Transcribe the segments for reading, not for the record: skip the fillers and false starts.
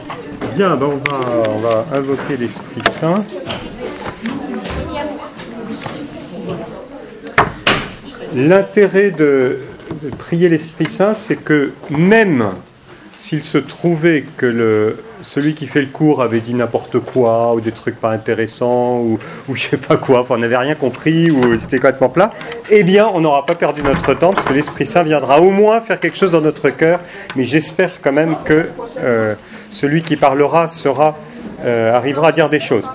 Bien, ben on va invoquer l'Esprit Saint. L'intérêt de prier l'Esprit Saint, c'est que même s'il se trouvait que celui qui fait le cours avait dit n'importe quoi, ou des trucs pas intéressants, ou je sais pas quoi, enfin, on n'avait rien compris, ou c'était complètement plat, eh bien, on n'aura pas perdu notre temps, parce que l'Esprit Saint viendra au moins faire quelque chose dans notre cœur, mais j'espère quand même que celui qui parlera arrivera à dire des choses.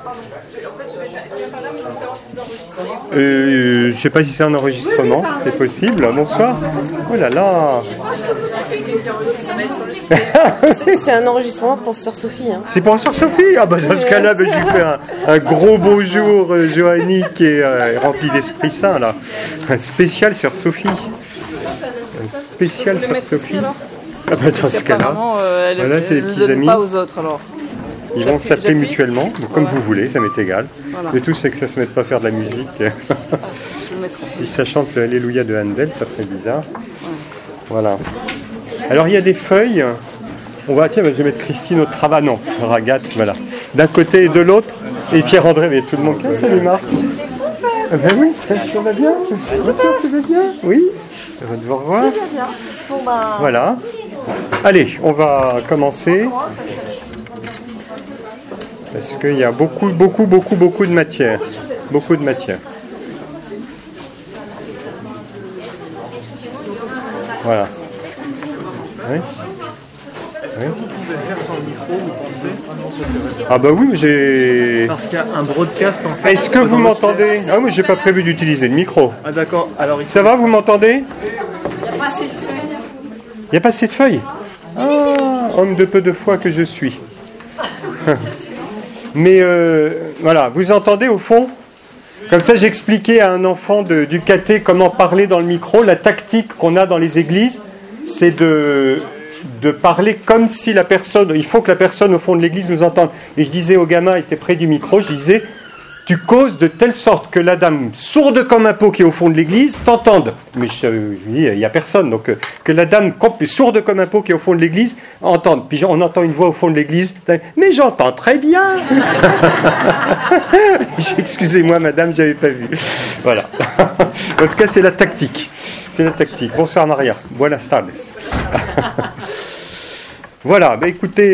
Je ne sais pas si c'est un enregistrement, c'est possible. Bonsoir. Oh là là. C'est un enregistrement pour Sœur Sophie. Hein. C'est pour Sœur Sophie. Ah bah dans ce cas-là, je lui fais un gros bonjour johannique et rempli d'Esprit Saint là. Un spécial Sœur Sophie. Un spécial Sœur Sophie. Ah bah dans ce cas-là, voilà, c'est les petits amis. Pas aux autres alors. Ils vont s'appeler mutuellement, comme vous voulez, ça m'est égal. Voilà. Le tout, c'est que ça ne se mette pas à faire de la musique. Si ça chante le Alléluia de Handel, ça ferait bizarre. Voilà. Alors, il y a des feuilles. Je vais mettre Christine au travail. Non, Ragat, voilà. D'un côté et de l'autre. Et Pierre-André, mais tout le monde. Salut Marc. Ben oui, ça va bien. Tu vas bien? Oui. Ça va devoir voir. Voilà. Allez, on va commencer. Parce qu'il y a beaucoup de matière. Beaucoup de matière. Voilà. Oui. Est-ce que vous pouvez faire sans micro, vous pensez? Ah bah oui, mais j'ai... Parce qu'il y a un broadcast en fait. Est-ce que vous m'entendez? Ah oui, j'ai pas prévu d'utiliser le micro. Ah d'accord. Alors, ça va, vous m'entendez? Il n'y a pas assez de feuilles. Il n'y a pas assez de feuilles? Ah, homme de peu de foi que je suis. Mais voilà, vous entendez au fond? Comme ça, j'expliquais à un enfant du caté comment parler dans le micro. La tactique qu'on a dans les églises, c'est de parler comme si la personne... Il faut que la personne au fond de l'église nous entende. Et je disais au gamin, il était près du micro, je disais, tu causes de telle sorte que la dame sourde comme un pot qui est au fond de l'église t'entende. Mais je dis, il n'y a personne. Donc que la dame sourde comme un pot qui est au fond de l'église entende. Puis on entend une voix au fond de l'église. Mais j'entends très bien. Excusez-moi madame, j'avais pas vu. Voilà. En tout cas, c'est la tactique. C'est la tactique. Bonsoir Maria. Buenas tardes. Voilà. Ben, écoutez,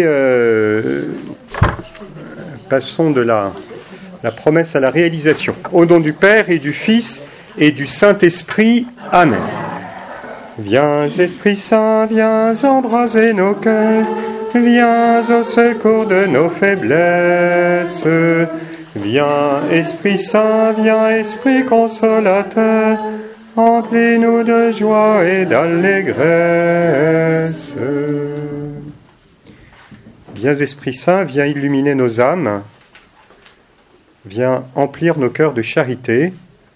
passons de la promesse à la réalisation. Au nom du Père et du Fils et du Saint-Esprit. Amen. Viens, Esprit Saint, viens embraser nos cœurs, viens au secours de nos faiblesses. Viens, Esprit Saint, viens, Esprit consolateur, remplis-nous de joie et d'allégresse. Viens, Esprit Saint, viens illuminer nos âmes, viens emplir nos cœurs de charité.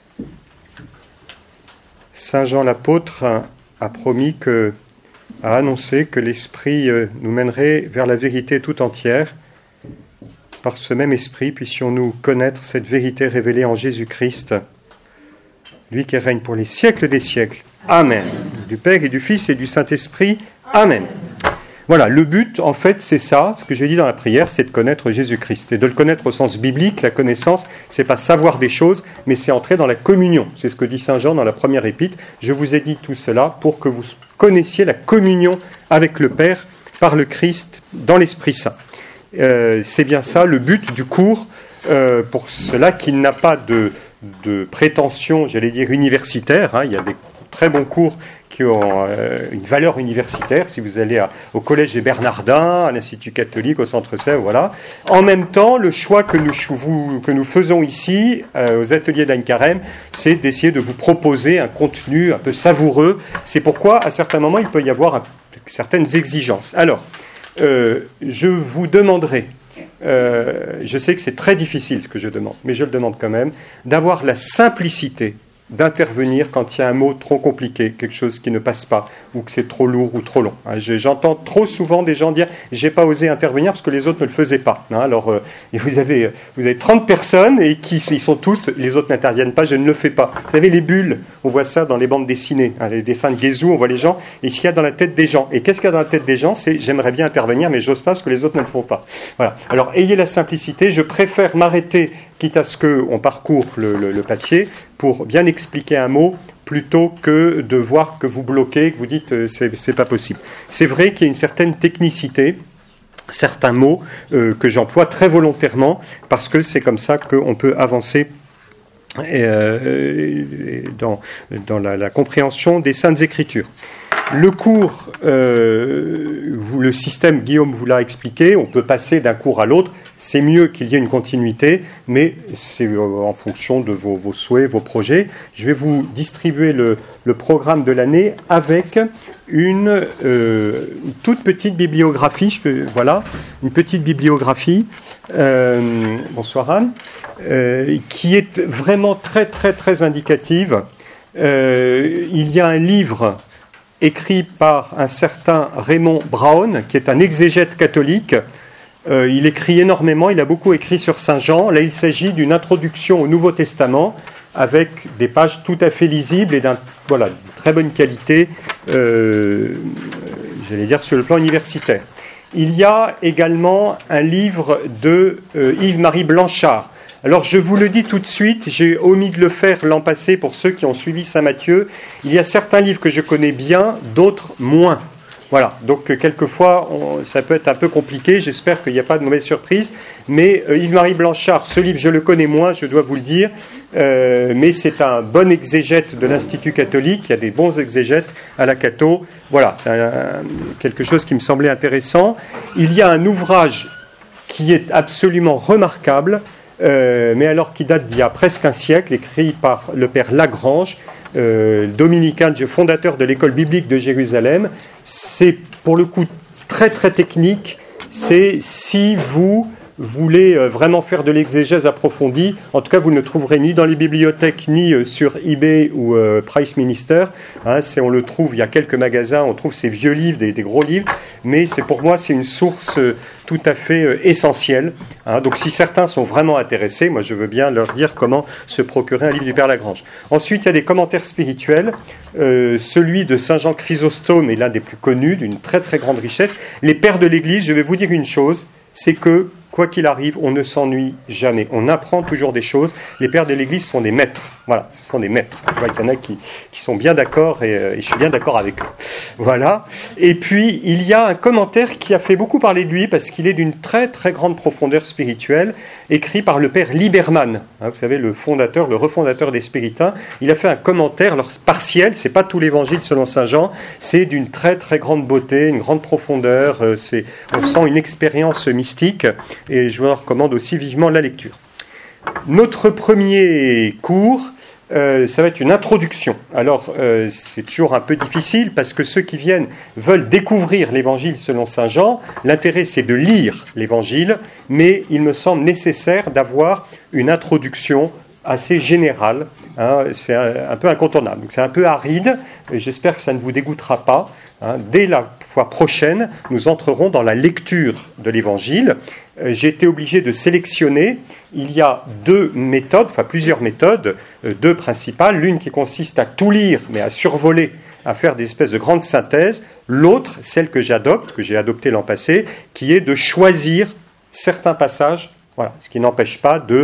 Saint Jean l'apôtre a promis a annoncé que l'Esprit nous mènerait vers la vérité tout entière. Par ce même Esprit, puissions-nous connaître cette vérité révélée en Jésus-Christ, lui qui règne pour les siècles des siècles. Amen. Du Père et du Fils et du Saint-Esprit. Amen. Voilà, le but, en fait, c'est ça. Ce que j'ai dit dans la prière, c'est de connaître Jésus-Christ. Et de le connaître au sens biblique, la connaissance, c'est pas savoir des choses, mais c'est entrer dans la communion. C'est ce que dit Saint Jean dans la première épître. Je vous ai dit tout cela pour que vous connaissiez la communion avec le Père par le Christ dans l'Esprit Saint. C'est bien ça, le but du cours, pour cela qu'il n'a pas de prétention, j'allais dire, universitaire. Hein. Il y a des très bons cours qui ont une valeur universitaire, si vous allez au Collège des Bernardins, à l'Institut catholique, au Centre Sèvres, voilà. En même temps, le choix que nous faisons ici, aux ateliers d'Anne Carême, c'est d'essayer de vous proposer un contenu un peu savoureux. C'est pourquoi, à certains moments, il peut y avoir certaines exigences. Alors, je vous demanderai, je sais que c'est très difficile ce que je demande, mais je le demande quand même, d'avoir la simplicité d'intervenir quand il y a un mot trop compliqué, quelque chose qui ne passe pas, ou que c'est trop lourd ou trop long. J'entends trop souvent des gens dire « j'ai pas osé intervenir parce que les autres ne le faisaient pas ». Alors, vous avez 30 personnes et ils sont tous, les autres n'interviennent pas, je ne le fais pas. Vous savez, les bulles, on voit ça dans les bandes dessinées, les dessins de Guézou, on voit les gens, et ce qu'il y a dans la tête des gens. Et qu'est-ce qu'il y a dans la tête des gens? C'est « j'aimerais bien intervenir, mais j'ose pas parce que les autres ne le font pas ». Voilà. Alors, ayez la simplicité, je préfère m'arrêter, quitte à ce qu'on parcourt le papier, pour bien expliquer un mot, plutôt que de voir que vous bloquez, que vous dites c'est pas possible. C'est vrai qu'il y a une certaine technicité, certains mots que j'emploie très volontairement, parce que c'est comme ça qu'on peut avancer dans la compréhension des Saintes Écritures. Le cours, le système, Guillaume vous l'a expliqué, on peut passer d'un cours à l'autre, c'est mieux qu'il y ait une continuité, mais c'est en fonction de vos souhaits, vos projets. Je vais vous distribuer le programme de l'année avec une toute petite bibliographie, une petite bibliographie, bonsoir Anne, qui est vraiment très très très indicative. Il y a un livre écrit par un certain Raymond Brown, qui est un exégète catholique. Il écrit énormément, il a beaucoup écrit sur Saint Jean. Là, il s'agit d'une introduction au Nouveau Testament avec des pages tout à fait lisibles et d'une très bonne qualité, j'allais dire, sur le plan universitaire. Il y a également un livre de Yves-Marie Blanchard. Alors, je vous le dis tout de suite, j'ai omis de le faire l'an passé pour ceux qui ont suivi Saint-Matthieu. Il y a certains livres que je connais bien, d'autres moins. Voilà, donc quelquefois, ça peut être un peu compliqué, j'espère qu'il n'y a pas de mauvaise surprise, mais Yves-Marie Blanchard, ce livre, je le connais moins, je dois vous le dire, mais c'est un bon exégète de l'Institut catholique, il y a des bons exégètes à la Catho, voilà, c'est quelque chose qui me semblait intéressant. Il y a un ouvrage qui est absolument remarquable, mais alors qui date d'il y a presque un siècle, écrit par le père Lagrange, dominicain, fondateur de l'école biblique de Jérusalem. C'est pour le coup très très technique. C'est si vous voulez vraiment faire de l'exégèse approfondie, en tout cas vous ne le trouverez ni dans les bibliothèques ni sur eBay ou Price Minister. On le trouve, il y a quelques magasins, on trouve ces vieux livres, des gros livres, mais pour moi c'est une source tout à fait essentielle. Donc si certains sont vraiment intéressés, moi je veux bien leur dire comment se procurer un livre du Père Lagrange. Ensuite il y a des commentaires spirituels. Celui de Saint Jean Chrysostome est l'un des plus connus, d'une très très grande richesse. Les pères de l'Église, je vais vous dire une chose, c'est que quoi qu'il arrive, on ne s'ennuie jamais. On apprend toujours des choses. Les pères de l'Église sont des maîtres. Voilà, ce sont des maîtres. Il y en a qui sont bien d'accord et je suis bien d'accord avec eux. Voilà. Et puis, il y a un commentaire qui a fait beaucoup parler de lui parce qu'il est d'une très très grande profondeur spirituelle, écrit par le père Liberman. Vous savez, le refondateur des Spiritains. Il a fait un commentaire, alors partiel, c'est pas tout l'évangile selon Saint Jean, c'est d'une très très grande beauté, une grande profondeur. On sent une expérience mystique. Et je vous recommande aussi vivement la lecture. Notre premier cours, ça va être une introduction. Alors, c'est toujours un peu difficile parce que ceux qui viennent veulent découvrir l'Évangile selon Saint Jean. L'intérêt, c'est de lire l'Évangile, mais il me semble nécessaire d'avoir une introduction assez générale. C'est un peu incontournable. Donc, c'est un peu aride, et j'espère que ça ne vous dégoûtera pas. Dès la fois prochaine, nous entrerons dans la lecture de l'Évangile. J'ai été obligé de sélectionner. Il y a plusieurs méthodes, deux principales. L'une qui consiste à tout lire, mais à survoler, à faire des espèces de grandes synthèses. L'autre, celle que j'ai adoptée l'an passé, qui est de choisir certains passages. Voilà, ce qui n'empêche pas de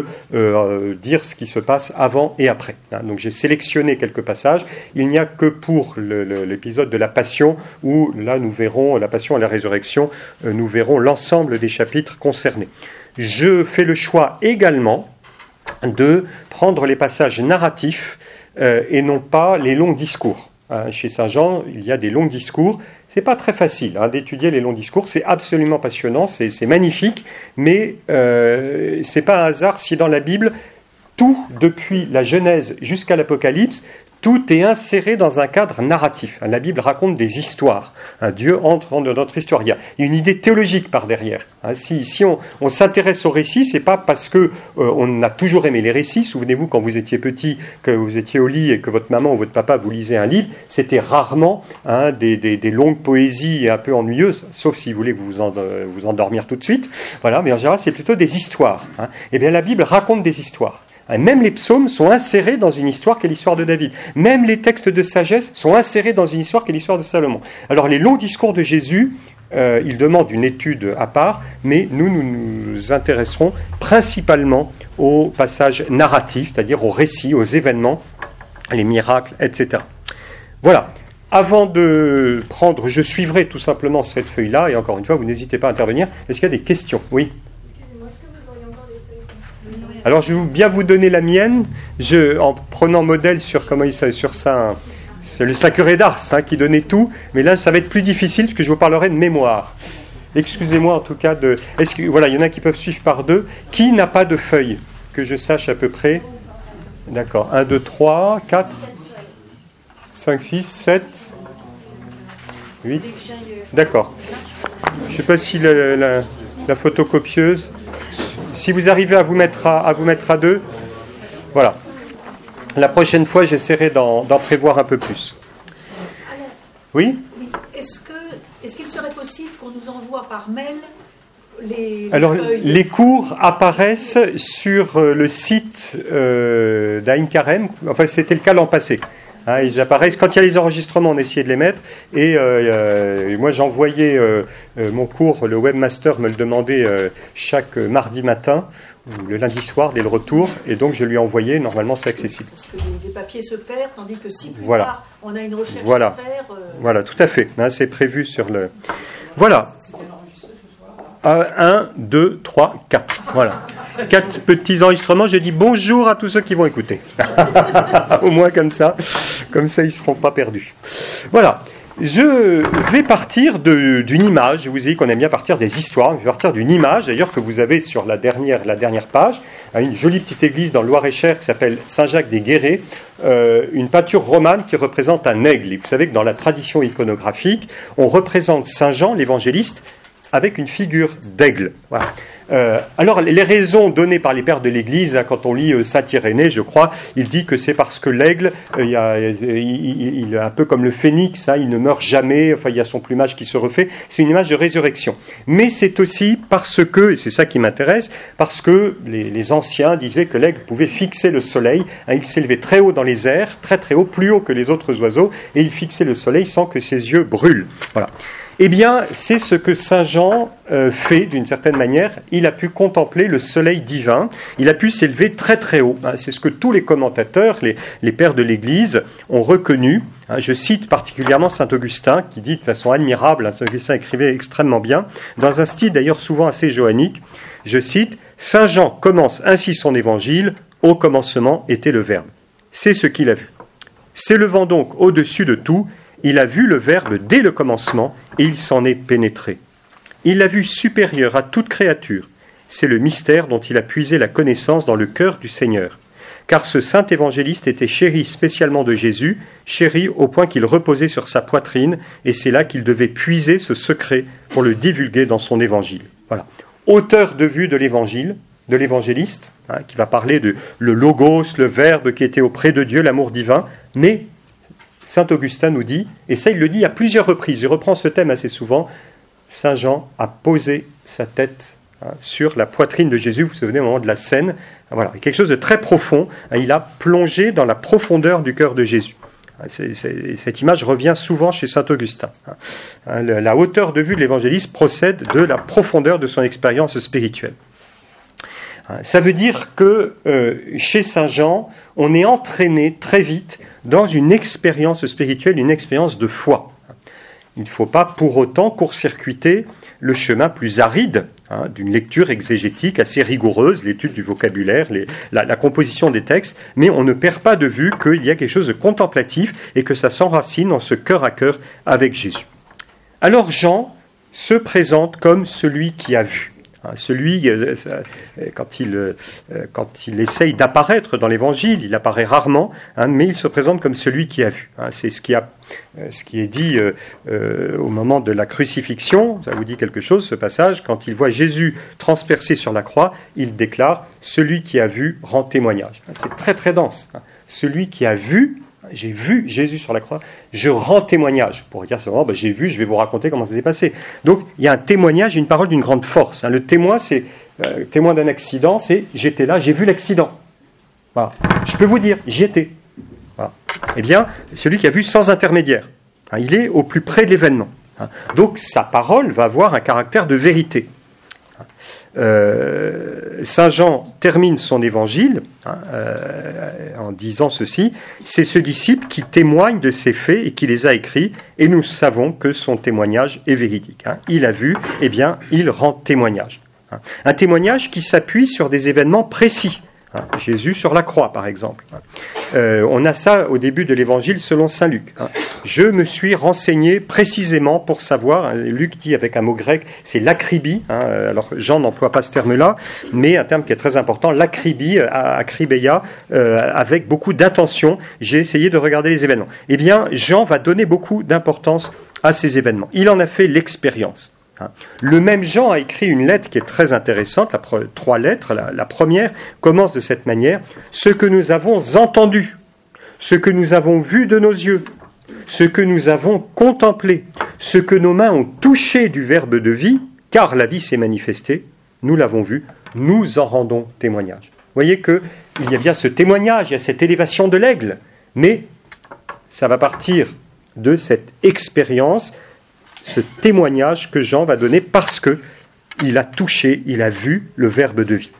dire ce qui se passe avant et après. Donc j'ai sélectionné quelques passages. Il n'y a que pour l'épisode de la Passion, où là nous verrons la Passion et la Résurrection, nous verrons l'ensemble des chapitres concernés. Je fais le choix également de prendre les passages narratifs et non pas les longs discours. Chez Saint Jean, il y a des longs discours. C'est pas très facile d'étudier les longs discours. C'est absolument passionnant, c'est magnifique, mais c'est pas un hasard si dans la Bible, tout depuis la Genèse jusqu'à l'Apocalypse, Tout est inséré dans un cadre narratif. La Bible raconte des histoires. Dieu entre dans notre histoire. Il y a une idée théologique par derrière. Si on s'intéresse aux récits, c'est pas parce que on a toujours aimé les récits. Souvenez-vous, quand vous étiez petit, que vous étiez au lit et que votre maman ou votre papa vous lisait un livre, c'était rarement des longues poésies un peu ennuyeuses, sauf si vous voulez vous endormir tout de suite. Voilà, mais en général, c'est plutôt des histoires. Eh bien, la Bible raconte des histoires. Même les psaumes sont insérés dans une histoire qui est l'histoire de David. Même les textes de sagesse sont insérés dans une histoire qui est l'histoire de Salomon. Alors les longs discours de Jésus, ils demandent une étude à part, mais nous nous intéresserons principalement aux passages narratifs, c'est-à-dire aux récits, aux événements, les miracles, etc. Voilà. Avant de prendre, je suivrai tout simplement cette feuille-là, et encore une fois, vous n'hésitez pas à intervenir. Est-ce qu'il y a des questions ? Oui ? Alors, je vais bien vous donner la mienne, en prenant modèle sur c'est le Saint Curé d'Ars qui donnait tout, mais là, ça va être plus difficile parce que je vous parlerai de mémoire. Excusez-moi en tout cas il y en a qui peuvent suivre par deux. Qui n'a pas de feuille ? Que je sache à peu près. D'accord. 1, 2, 3, 4, 5, 6, 7, 8. D'accord. Je ne sais pas si la photocopieuse... Si vous arrivez à vous mettre à deux, voilà. La prochaine fois, j'essaierai d'en prévoir un peu plus. Oui ? Oui. Est-ce qu'il serait possible qu'on nous envoie par mail les feuilles ? Les cours apparaissent sur le site d'Aïn Karem. Enfin, c'était le cas l'an passé. Ils apparaissent quand il y a les enregistrements, on essayait de les mettre, et moi j'envoyais mon cours, le webmaster me le demandait chaque mardi matin ou le lundi soir dès le retour, et donc je lui envoyais. Normalement c'est accessible. Parce que les papiers se perdent, tandis que si plus tard on a une recherche à faire. Voilà, tout à fait. C'est prévu sur le. Voilà. 1, 2, 3, 4. Voilà. 4 petits enregistrements. J'ai dit bonjour à tous ceux qui vont écouter. Au moins comme ça ils ne seront pas perdus. Voilà. Je vais partir d'une image. Je vous ai dit qu'on aime bien partir des histoires. Je vais partir d'une image, d'ailleurs, que vous avez sur la dernière page. Une jolie petite église dans le Loir-et-Cher qui s'appelle Saint-Jacques-des-Guérets. Une peinture romane qui représente un aigle. Et vous savez que dans la tradition iconographique, on représente Saint Jean, l'évangéliste, avec une figure d'aigle. Voilà. Alors, les raisons données par les pères de l'Église, quand on lit Saint Irénée, je crois, il dit que c'est parce que l'aigle, il est un peu comme le phénix, il ne meurt jamais, enfin, il y a son plumage qui se refait, c'est une image de résurrection. Mais c'est aussi parce que, et c'est ça qui m'intéresse, parce que les anciens disaient que l'aigle pouvait fixer le soleil, il s'élevait très haut dans les airs, très très haut, plus haut que les autres oiseaux, et il fixait le soleil sans que ses yeux brûlent. Voilà. Eh bien, c'est ce que Saint Jean fait d'une certaine manière. Il a pu contempler le soleil divin, il a pu s'élever très très haut. C'est ce que tous les commentateurs, les pères de l'Église ont reconnu. Je cite particulièrement Saint Augustin, qui dit de façon admirable, Saint Augustin écrivait extrêmement bien, dans un style d'ailleurs souvent assez johannique, je cite, « Saint Jean commence ainsi son évangile, au commencement était le Verbe. C'est ce qu'il a vu. S'élevant donc au-dessus de tout, il a vu le Verbe dès le commencement et il s'en est pénétré. Il l'a vu supérieur à toute créature. C'est le mystère dont il a puisé la connaissance dans le cœur du Seigneur. Car ce saint évangéliste était chéri spécialement de Jésus, chéri au point qu'il reposait sur sa poitrine, et c'est là qu'il devait puiser ce secret pour le divulguer dans son évangile. Voilà. Auteur de vue de l'évangile, de l'évangéliste, qui va parler de le logos, le Verbe qui était auprès de Dieu, l'amour divin, mais Saint Augustin nous dit, et ça il le dit à plusieurs reprises, il reprend ce thème assez souvent, Saint Jean a posé sa tête sur la poitrine de Jésus, vous vous souvenez au moment de la scène, voilà, quelque chose de très profond, il a plongé dans la profondeur du cœur de Jésus. Cette image revient souvent chez Saint Augustin. La hauteur de vue de l'évangéliste procède de la profondeur de son expérience spirituelle. Ça veut dire que chez Saint Jean, on est entraîné très vite dans une expérience spirituelle, une expérience de foi. Il ne faut pas pour autant court-circuiter le chemin plus aride d'une lecture exégétique assez rigoureuse, l'étude du vocabulaire, la composition des textes, mais on ne perd pas de vue qu'il y a quelque chose de contemplatif et que ça s'enracine dans ce cœur à cœur avec Jésus. Alors Jean se présente comme celui qui a vu. Celui, quand il essaye d'apparaître dans l'Évangile, il apparaît rarement, mais il se présente comme celui qui a vu. C'est ce qui est dit au moment de la crucifixion. Ça vous dit quelque chose, ce passage. Quand il voit Jésus transpercé sur la croix, il déclare « Celui qui a vu rend témoignage ». C'est très très dense. Celui qui a vu, j'ai vu Jésus sur la croix, je rends témoignage. Pour dire seulement, j'ai vu, je vais vous raconter comment ça s'est passé. Donc, il y a un témoignage, une parole d'une grande force. Le témoin, c'est témoin d'un accident, c'est j'étais là, j'ai vu l'accident. Voilà. Je peux vous dire, j'y étais. Voilà. Eh bien, celui qui a vu sans intermédiaire, il est au plus près de l'événement. Donc, sa parole va avoir un caractère de vérité. Saint Jean termine son évangile en disant ceci: c'est ce disciple qui témoigne de ces faits et qui les a écrits, et nous savons que son témoignage est véridique. Il a vu, eh bien, il rend témoignage. Un témoignage qui s'appuie sur des événements précis. Jésus sur la croix, par exemple. On a ça au début de l'évangile selon saint Luc. Je me suis renseigné précisément pour savoir, Luc dit avec un mot grec, c'est l'akribie. Alors Jean n'emploie pas ce terme-là, mais un terme qui est très important, l'akribie, akribéia, avec beaucoup d'attention. J'ai essayé de regarder les événements. Eh bien, Jean va donner beaucoup d'importance à ces événements. Il en a fait l'expérience. Le même Jean a écrit une lettre qui est très intéressante, 3 lettres. La première commence de cette manière: ce que nous avons entendu, ce que nous avons vu de nos yeux, ce que nous avons contemplé, ce que nos mains ont touché du Verbe de vie, car la vie s'est manifestée, nous l'avons vu, nous en rendons témoignage. Vous voyez qu'il y a bien ce témoignage, il y a cette élévation de l'aigle, mais ça va partir de cette expérience, ce témoignage que Jean va donner parce que il a touché, il a vu le Verbe de vie.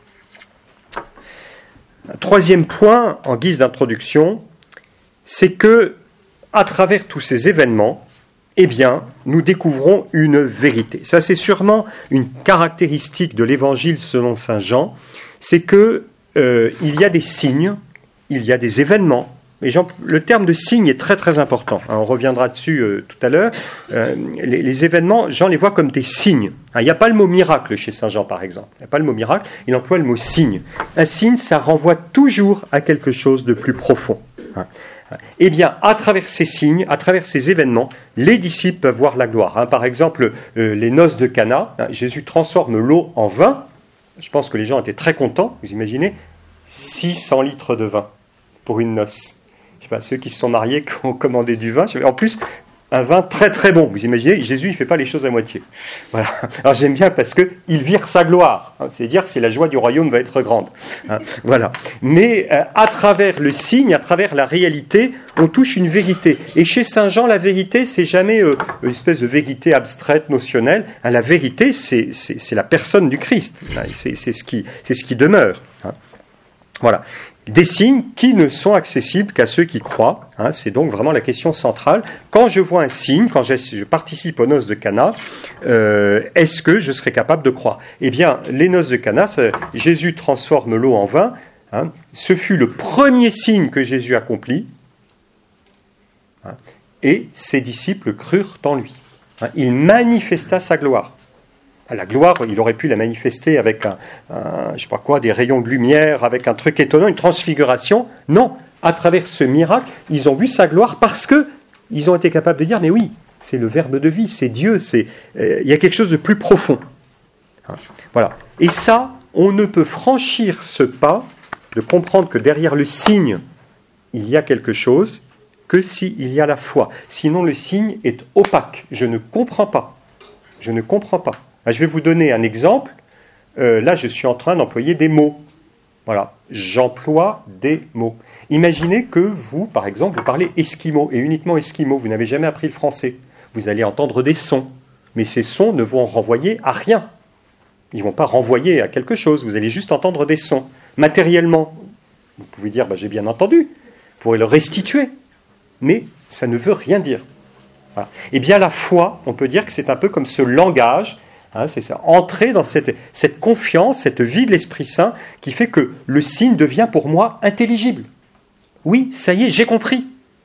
Un 3e point, en guise d'introduction, c'est que, à travers tous ces événements, eh bien, nous découvrons une vérité. Ça, c'est sûrement une caractéristique de l'Évangile selon saint Jean, c'est que il y a des signes, il y a des événements. Mais le terme de signe est très très important. On reviendra dessus tout à l'heure. Les événements, Jean les voit comme des signes. Il n'y a pas le mot miracle chez saint Jean, par exemple. Il n'y a pas le mot miracle, il emploie le mot signe. Un signe, ça renvoie toujours à quelque chose de plus profond. Eh bien, à travers ces signes, à travers ces événements, les disciples peuvent voir la gloire. Par exemple, les noces de Cana, Jésus transforme l'eau en vin. Je pense que les gens étaient très contents, vous imaginez, 600 litres de vin pour une noce. Je sais pas, ceux qui se sont mariés, qui ont commandé du vin. En plus, un vin très très bon. Vous imaginez, Jésus, il ne fait pas les choses à moitié. Voilà. Alors j'aime bien parce qu'il vire sa gloire. C'est-à-dire que la joie du royaume va être grande. Voilà. Mais à travers le signe, à travers la réalité, on touche une vérité. Et chez saint Jean, la vérité, c'est jamais une espèce de vérité abstraite, notionnelle. La vérité, c'est la personne du Christ. C'est ce qui demeure. Voilà. Des signes qui ne sont accessibles qu'à ceux qui croient. C'est donc vraiment la question centrale. Quand je vois un signe, quand je participe aux noces de Cana, est-ce que je serai capable de croire ? Eh bien, les noces de Cana, Jésus transforme l'eau en vin. Ce fut le premier signe que Jésus accomplit. Et ses disciples crurent en lui. Il manifesta sa gloire. La gloire, il aurait pu la manifester avec des rayons de lumière, avec un truc étonnant, une transfiguration. Non, à travers ce miracle, ils ont vu sa gloire parce que ils ont été capables de dire, mais oui, c'est le Verbe de vie, c'est Dieu, il y a quelque chose de plus profond. Voilà. Et ça, on ne peut franchir ce pas de comprendre que derrière le signe, il y a quelque chose, que s'il y a la foi. Sinon, le signe est opaque. Je ne comprends pas. Je ne comprends pas. Je vais vous donner un exemple. Là, je suis en train d'employer des mots. Voilà, j'emploie des mots. Imaginez que vous, par exemple, vous parlez esquimau, et uniquement esquimau, vous n'avez jamais appris le français. Vous allez entendre des sons, mais ces sons ne vont renvoyer à rien. Ils ne vont pas renvoyer à quelque chose, vous allez juste entendre des sons. Matériellement, vous pouvez dire, j'ai bien entendu, vous pourrez le restituer, mais ça ne veut rien dire. Voilà. Eh bien, la foi, on peut dire que c'est un peu comme ce langage. C'est ça, entrer dans cette confiance, cette vie de l'Esprit Saint qui fait que le signe devient pour moi intelligible. Oui, ça y est, j'ai compris.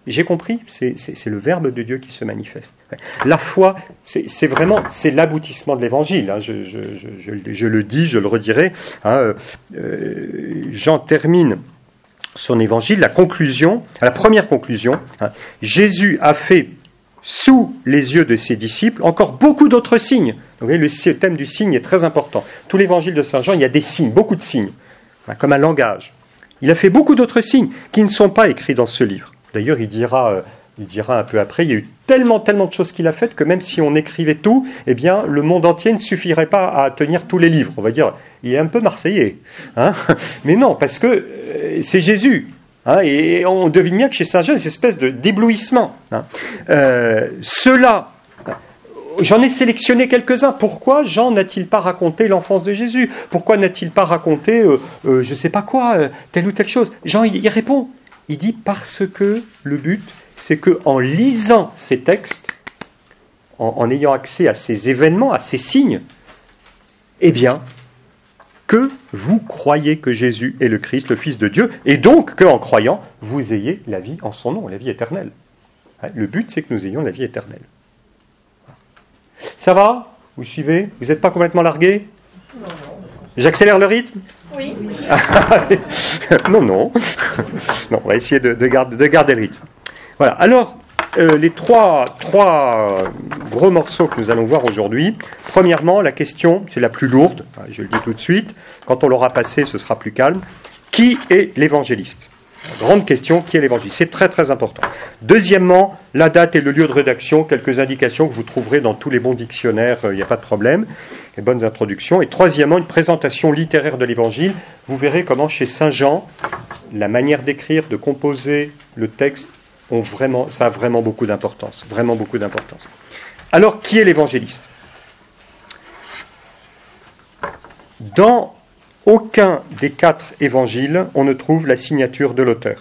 j'ai compris, c'est le Verbe de Dieu qui se manifeste. La foi, c'est vraiment, c'est l'aboutissement de l'Évangile. Hein. Je le dis, je le redirai. Hein. Jean termine son Évangile, la première conclusion. Hein. Jésus a fait sous les yeux de ses disciples encore beaucoup d'autres signes. Vous voyez, le thème du signe est très important. Tout l'Évangile de Saint Jean, il y a des signes, beaucoup de signes, hein, comme un langage. Il a fait beaucoup d'autres signes qui ne sont pas écrits dans ce livre. D'ailleurs, il dira un peu après, il y a eu tellement de choses qu'il a faites que même si on écrivait tout, eh bien, le monde entier ne suffirait pas à tenir tous les livres. On va dire, il est un peu marseillais. Hein, mais non, parce que c'est Jésus. Hein, et on devine bien que chez Saint Jean, il y a cette espèce d'éblouissement. Hein. Cela, j'en ai sélectionné quelques-uns. Pourquoi Jean n'a-t-il pas raconté l'enfance de Jésus ? Pourquoi n'a-t-il pas raconté, je ne sais pas quoi, telle ou telle chose ? Jean, il répond. Il dit parce que le but, c'est qu'en lisant ces textes, en ayant accès à ces événements, à ces signes, eh bien, que vous croyez que Jésus est le Christ, le Fils de Dieu, et donc qu'en croyant, vous ayez la vie en son nom, la vie éternelle. Le but, c'est que nous ayons la vie éternelle. Ça va ? Vous suivez ? Vous n'êtes pas complètement largués ? Non. J'accélère le rythme ? Oui. Non. Non, on va essayer de garder le rythme. Voilà. Alors, les trois gros morceaux que nous allons voir aujourd'hui. Premièrement, la question, c'est la plus lourde, je le dis tout de suite. Quand on l'aura passé, ce sera plus calme. Qui est l'évangéliste ? Grande question, qui est l'évangile ? C'est très très important. Deuxièmement, la date et le lieu de rédaction, quelques indications que vous trouverez dans tous les bons dictionnaires, il n'y a pas de problème, les bonnes introductions. Et troisièmement, une présentation littéraire de l'évangile. Vous verrez comment chez Saint Jean, la manière d'écrire, de composer le texte, ça a vraiment beaucoup d'importance. Vraiment beaucoup d'importance. Alors, qui est l'évangéliste ? Dans aucun des 4 évangiles, on ne trouve la signature de l'auteur.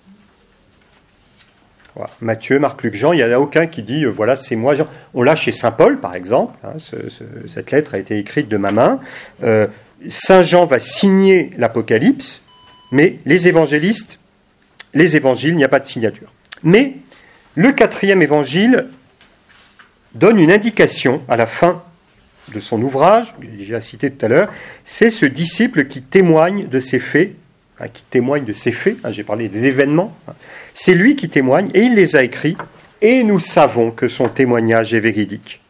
Voilà. Matthieu, Marc, Luc, Jean, il n'y en a aucun qui dit voilà, c'est moi, Jean. On l'a chez Saint Paul, par exemple. Hein, cette lettre a été écrite de ma main. Saint Jean va signer l'Apocalypse, mais les évangiles, il n'y a pas de signature. Mais le 4e évangile donne une indication à la fin de son ouvrage, que j'ai déjà cité tout à l'heure, c'est ce disciple qui témoigne de ces faits, j'ai parlé des événements, c'est lui qui témoigne, et il les a écrits, et nous savons que son témoignage est véridique.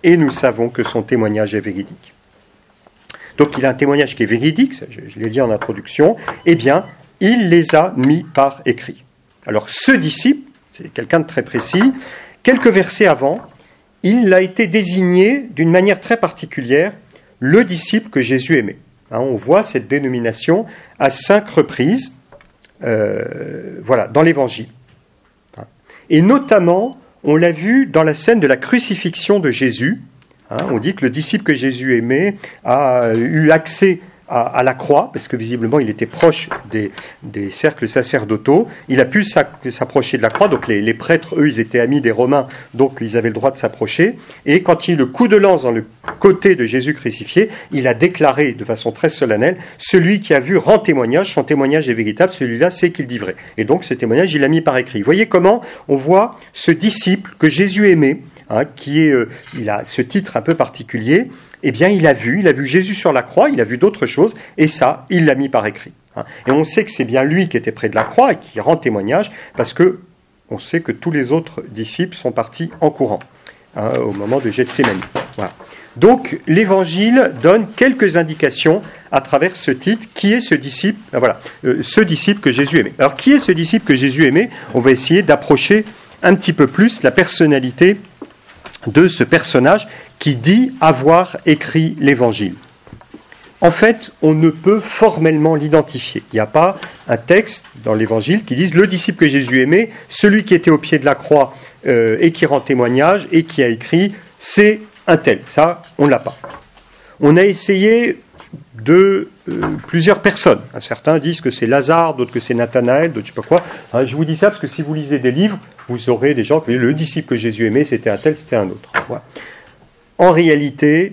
Donc il a un témoignage qui est véridique, je l'ai dit en introduction, eh bien, il les a mis par écrit. Alors ce disciple, c'est quelqu'un de très précis, quelques versets avant, il a été désigné d'une manière très particulière, le disciple que Jésus aimait. Hein, on voit cette dénomination à 5 reprises dans l'Évangile. Et notamment, on l'a vu dans la scène de la crucifixion de Jésus. Hein, on dit que le disciple que Jésus aimait a eu accès à la croix, parce que visiblement il était proche des cercles sacerdotaux, il a pu s'approcher de la croix, donc les prêtres, eux, ils étaient amis des Romains, donc ils avaient le droit de s'approcher, et quand il y a eu le coup de lance dans le côté de Jésus crucifié, il a déclaré de façon très solennelle, celui qui a vu rend témoignage, son témoignage est véritable, celui-là c'est qu'il dit vrai. Et donc ce témoignage, il l'a mis par écrit. Vous voyez comment on voit ce disciple que Jésus aimait, hein, il a ce titre un peu particulier, eh bien, il a vu Jésus sur la croix, il a vu d'autres choses, et ça, il l'a mis par écrit. Et on sait que c'est bien lui qui était près de la croix et qui rend témoignage, parce que on sait que tous les autres disciples sont partis en courant, au moment de Gethsémani. Voilà. Donc, l'Évangile donne quelques indications à travers ce titre. Qui est ce disciple ? Ce disciple que Jésus aimait. Alors, qui est ce disciple que Jésus aimait ? On va essayer d'approcher un petit peu plus la personnalité de ce personnage qui dit avoir écrit l'Évangile. En fait, on ne peut formellement l'identifier. Il n'y a pas un texte dans l'Évangile qui dise « le disciple que Jésus aimait, celui qui était au pied de la croix et qui rend témoignage et qui a écrit, c'est un tel ». Ça, on ne l'a pas. On a essayé de plusieurs personnes. Certains disent que c'est Lazare, d'autres que c'est Nathanaël, d'autres je ne sais pas quoi. Je vous dis ça parce que si vous lisez des livres, vous aurez des gens qui disent « le disciple que Jésus aimait, c'était un tel, c'était un autre ». Voilà. En réalité,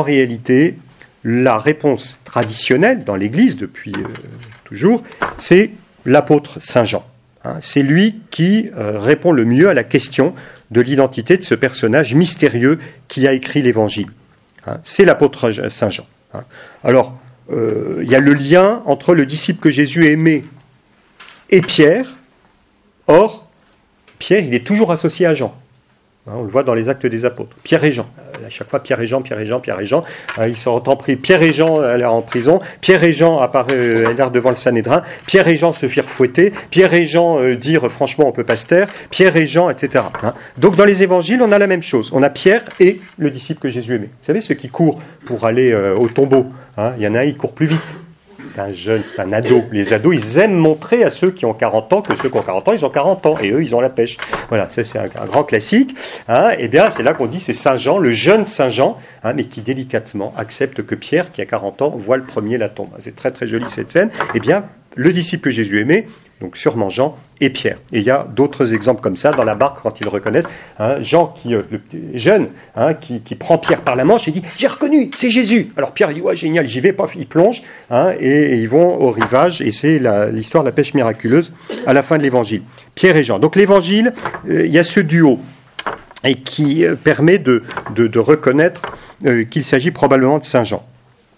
la réponse traditionnelle dans l'Église depuis toujours, c'est l'apôtre Saint Jean. C'est lui qui répond le mieux à la question de l'identité de ce personnage mystérieux qui a écrit l'Évangile. C'est l'apôtre Saint Jean. Alors, il y a le lien entre le disciple que Jésus aimait et Pierre. Or, Pierre, il est toujours associé à Jean. On le voit dans les Actes des Apôtres. Pierre et Jean. À chaque fois, Pierre et Jean, Pierre et Jean, Pierre et Jean. Ils sont en pris. Pierre et Jean allèrent en prison. Pierre et Jean allèrent devant le Sanhédrin. Pierre et Jean se firent fouetter. Pierre et Jean dirent franchement on peut pas se taire. Pierre et Jean, etc. Donc dans les évangiles, on a la même chose. On a Pierre et le disciple que Jésus aimait. Vous savez, ceux qui courent pour aller au tombeau. Il y en a un, il court plus vite. C'est un jeune, c'est un ado. Les ados, ils aiment montrer à ceux qui ont 40 ans que ceux qui ont 40 ans, ils ont 40 ans. Et eux, ils ont la pêche. Voilà, ça c'est un grand classique. Eh bien, c'est là qu'on dit c'est Saint Jean, le jeune Saint Jean, mais qui délicatement accepte que Pierre, qui a 40 ans, voit le premier la tombe. C'est très très joli cette scène. Eh bien, le disciple que Jésus aimait, donc sûrement Jean et Pierre. Et il y a d'autres exemples comme ça dans la barque quand ils le reconnaissent. Jean, le jeune, qui prend Pierre par la manche et dit « J'ai reconnu, c'est Jésus !» Alors Pierre dit « Ouais, génial, j'y vais, paf, il plonge, et ils vont au rivage, et c'est l'histoire de la pêche miraculeuse à la fin de l'Évangile. Pierre et Jean. Donc l'Évangile, il y a ce duo, et qui permet de reconnaître qu'il s'agit probablement de Saint Jean.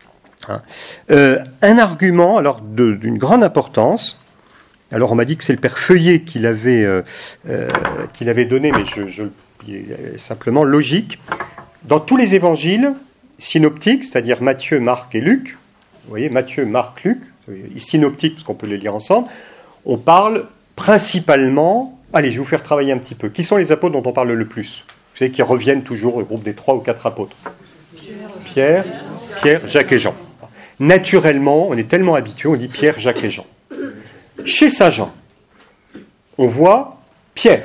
Un argument alors d'une grande importance. Alors on m'a dit que c'est le père Feuillet qui l'avait donné, mais il est simplement logique. Dans tous les évangiles synoptiques, c'est-à-dire Matthieu, Marc et Luc, vous voyez, Matthieu, Marc, Luc, synoptiques parce qu'on peut les lire ensemble, on parle principalement, allez, je vais vous faire travailler un petit peu. Qui sont les apôtres dont on parle le plus? Vous savez, qui reviennent toujours au groupe des 3 ou 4 apôtres. Pierre, Jacques et Jean. Naturellement, on est tellement habitué, on dit Pierre, Jacques et Jean. Chez Saint Jean, on voit Pierre.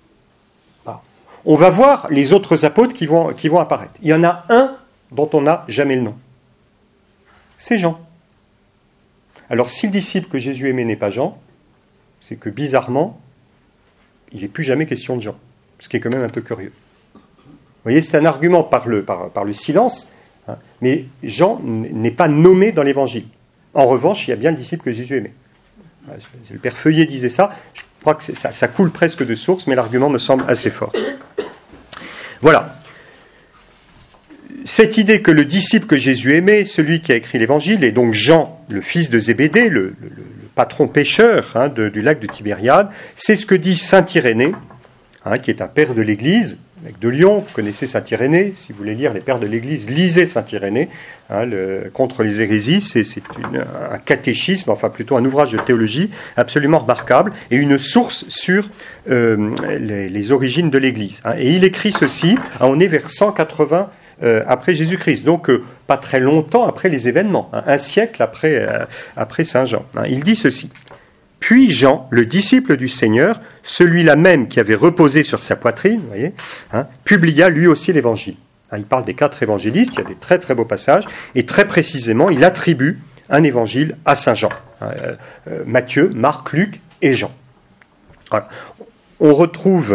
On va voir les autres apôtres qui vont apparaître. Il y en a un dont on n'a jamais le nom. C'est Jean. Alors, si le disciple que Jésus aimait n'est pas Jean, c'est que bizarrement, il n'est plus jamais question de Jean. Ce qui est quand même un peu curieux. Vous voyez, c'est un argument par le silence, mais Jean n'est pas nommé dans l'Évangile. En revanche, il y a bien le disciple que Jésus aimait. Le père Feuillet disait ça. Je crois que ça coule presque de source, mais l'argument me semble assez fort. Voilà. Cette idée que le disciple que Jésus aimait, celui qui a écrit l'Évangile, est donc Jean, le fils de Zébédée, le patron pêcheur du lac de Tibériade, c'est ce que dit saint Irénée, qui est un père de l'Église, avec de Lyon. Vous connaissez saint Irénée, si vous voulez lire les pères de l'Église, lisez saint Irénée, contre les hérésies, c'est un catéchisme, enfin plutôt un ouvrage de théologie absolument remarquable, et une source sur les origines de l'Église. Et il écrit ceci, on est vers 180 après Jésus-Christ, donc pas très longtemps après les événements, un siècle après Saint Jean. Il dit ceci. Puis Jean, le disciple du Seigneur, celui-là même qui avait reposé sur sa poitrine, vous voyez, publia lui aussi l'Évangile. Il parle des 4 évangélistes, il y a des très très beaux passages, et très précisément, il attribue un évangile à Saint Jean. Matthieu, Marc, Luc et Jean. Voilà. On retrouve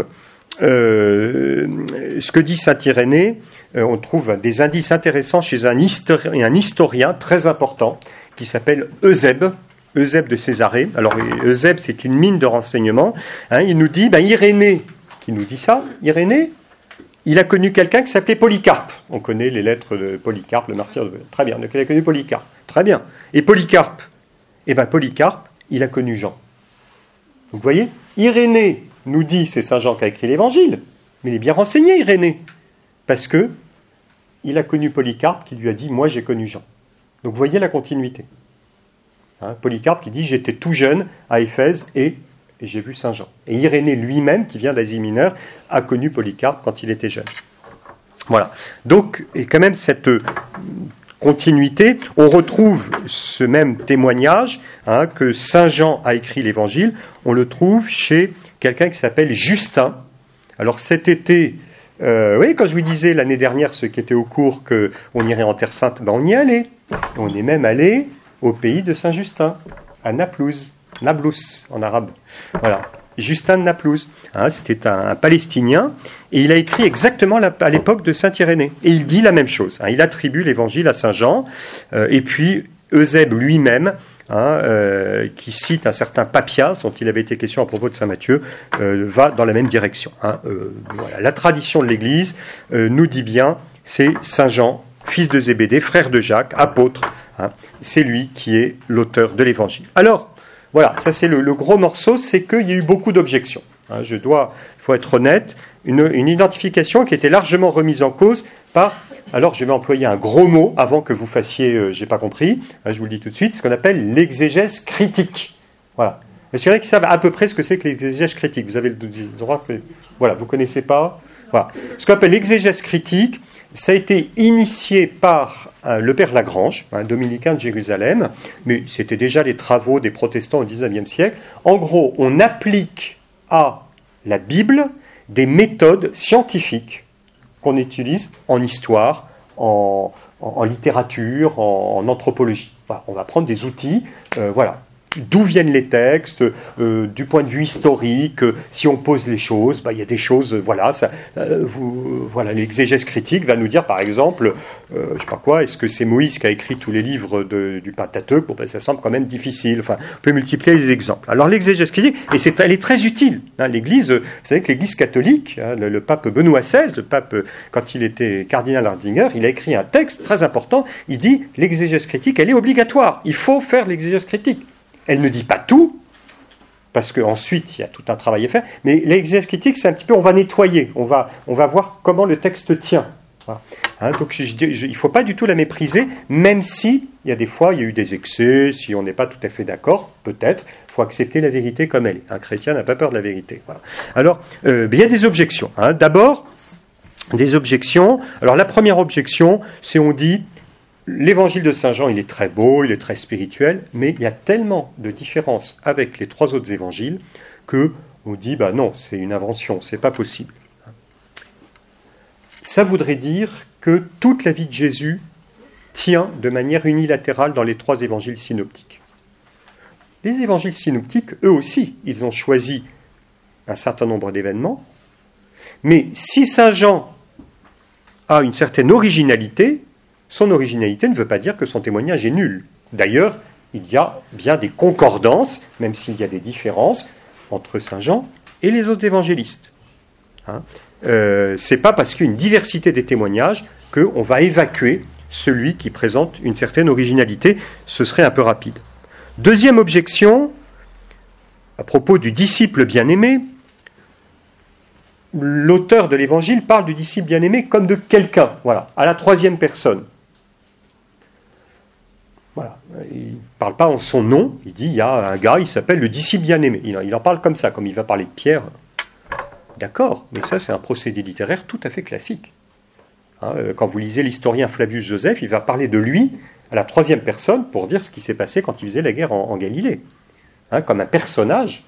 ce que dit saint Irénée, on trouve des indices intéressants chez un historien très important qui s'appelle Eusèbe de Césarée. Alors Eusèbe, c'est une mine de renseignements. Il nous dit, Irénée, qui nous dit ça, Irénée, il a connu quelqu'un qui s'appelait Polycarpe. On connaît les lettres de Polycarpe, le martyr de... Très bien, donc il a connu Polycarpe. Très bien. Et Polycarpe, Polycarpe, il a connu Jean. Vous voyez, Irénée nous dit, c'est Saint Jean qui a écrit l'Évangile, mais il est bien renseigné, Irénée, parce que il a connu Polycarpe qui lui a dit, moi j'ai connu Jean. Donc vous voyez la continuité. Polycarpe qui dit, j'étais tout jeune à Éphèse et j'ai vu Saint Jean. Et Irénée lui-même, qui vient d'Asie mineure, a connu Polycarpe quand il était jeune. Voilà. Donc, et quand même cette continuité, on retrouve ce même témoignage que Saint Jean a écrit l'Évangile, on le trouve chez quelqu'un qui s'appelle Justin. Alors cet été, oui, quand je vous disais l'année dernière, ceux qui étaient au cours, qu'on irait en Terre Sainte, on y allait. On est même allé au pays de Saint-Justin, à Naplouse, Nablus en arabe. Voilà, Justin de Naplouse. C'était un Palestinien, et il a écrit exactement à l'époque de saint Irénée. Et il dit la même chose. Il attribue l'Évangile à Saint Jean, et puis Eusèbe lui-même, qui cite un certain Papias, dont il avait été question à propos de saint Matthieu, va dans la même direction. Voilà. La tradition de l'Église nous dit bien, c'est saint Jean, fils de Zébédée, frère de Jacques, apôtre. C'est lui qui est l'auteur de l'Évangile. Alors, voilà, ça c'est le gros morceau, c'est qu'il y a eu beaucoup d'objections. Il faut être honnête, une identification qui était largement remise en cause par, alors je vais employer un gros mot avant que vous fassiez, j'ai pas compris, je vous le dis tout de suite, ce qu'on appelle l'exégèse critique. Voilà. C'est vrai qu'ils savent à peu près ce que c'est que l'exégèse critique. Vous avez le droit que, voilà, vous connaissez pas. Voilà. Ce qu'on appelle l'exégèse critique, ça a été initié par le père Lagrange, un dominicain de Jérusalem, mais c'était déjà les travaux des protestants au XIXe siècle. En gros, on applique à la Bible des méthodes scientifiques qu'on utilise en histoire, en littérature, en anthropologie. Voilà, on va prendre des outils, voilà. D'où viennent les textes, du point de vue historique, si on pose les choses, il y a des choses, voilà, voilà, l'exégèse critique va nous dire, par exemple, je sais pas quoi, est-ce que c'est Moïse qui a écrit tous les livres du Pentateuque? Ça semble quand même difficile. Enfin, on peut multiplier les exemples. Alors l'exégèse critique, et elle est très utile. L'Église, vous savez que l'Église catholique, le pape Benoît XVI, le pape, quand il était cardinal Hardinger, il a écrit un texte très important. Il dit l'exégèse critique, elle est obligatoire. Il faut faire l'exégèse critique. Elle ne dit pas tout, parce qu'ensuite il y a tout un travail à faire, mais l'exégèse critique, c'est un petit peu, on va nettoyer, on va voir comment le texte tient. Voilà. Donc il ne faut pas du tout la mépriser, même si, il y a des fois, il y a eu des excès, si on n'est pas tout à fait d'accord, peut-être, il faut accepter la vérité comme elle est. Un chrétien n'a pas peur de la vérité. Voilà. Alors, il y a des objections. D'abord, des objections. Alors la première objection, c'est on dit, l'évangile de Saint Jean, il est très beau, il est très spirituel, mais il y a tellement de différences avec les trois autres évangiles que on dit, non, c'est une invention, c'est pas possible. Ça voudrait dire que toute la vie de Jésus tient de manière unilatérale dans les trois évangiles synoptiques. Les évangiles synoptiques, eux aussi, ils ont choisi un certain nombre d'événements, mais si Saint Jean a une certaine originalité, son originalité ne veut pas dire que son témoignage est nul. D'ailleurs, il y a bien des concordances, même s'il y a des différences, entre Saint Jean et les autres évangélistes. C'est pas parce qu'il y a une diversité des témoignages qu'on va évacuer celui qui présente une certaine originalité. Ce serait un peu rapide. Deuxième objection, à propos du disciple bien-aimé, l'auteur de l'évangile parle du disciple bien-aimé comme de quelqu'un, voilà, à la troisième personne. Voilà. Il ne parle pas en son nom, il dit il y a un gars, il s'appelle le disciple bien-aimé. Il en parle comme ça, comme il va parler de Pierre. D'accord, mais ça c'est un procédé littéraire tout à fait classique. Quand vous lisez l'historien Flavius Joseph, il va parler de lui à la troisième personne pour dire ce qui s'est passé quand il faisait la guerre en Galilée. Comme un personnage.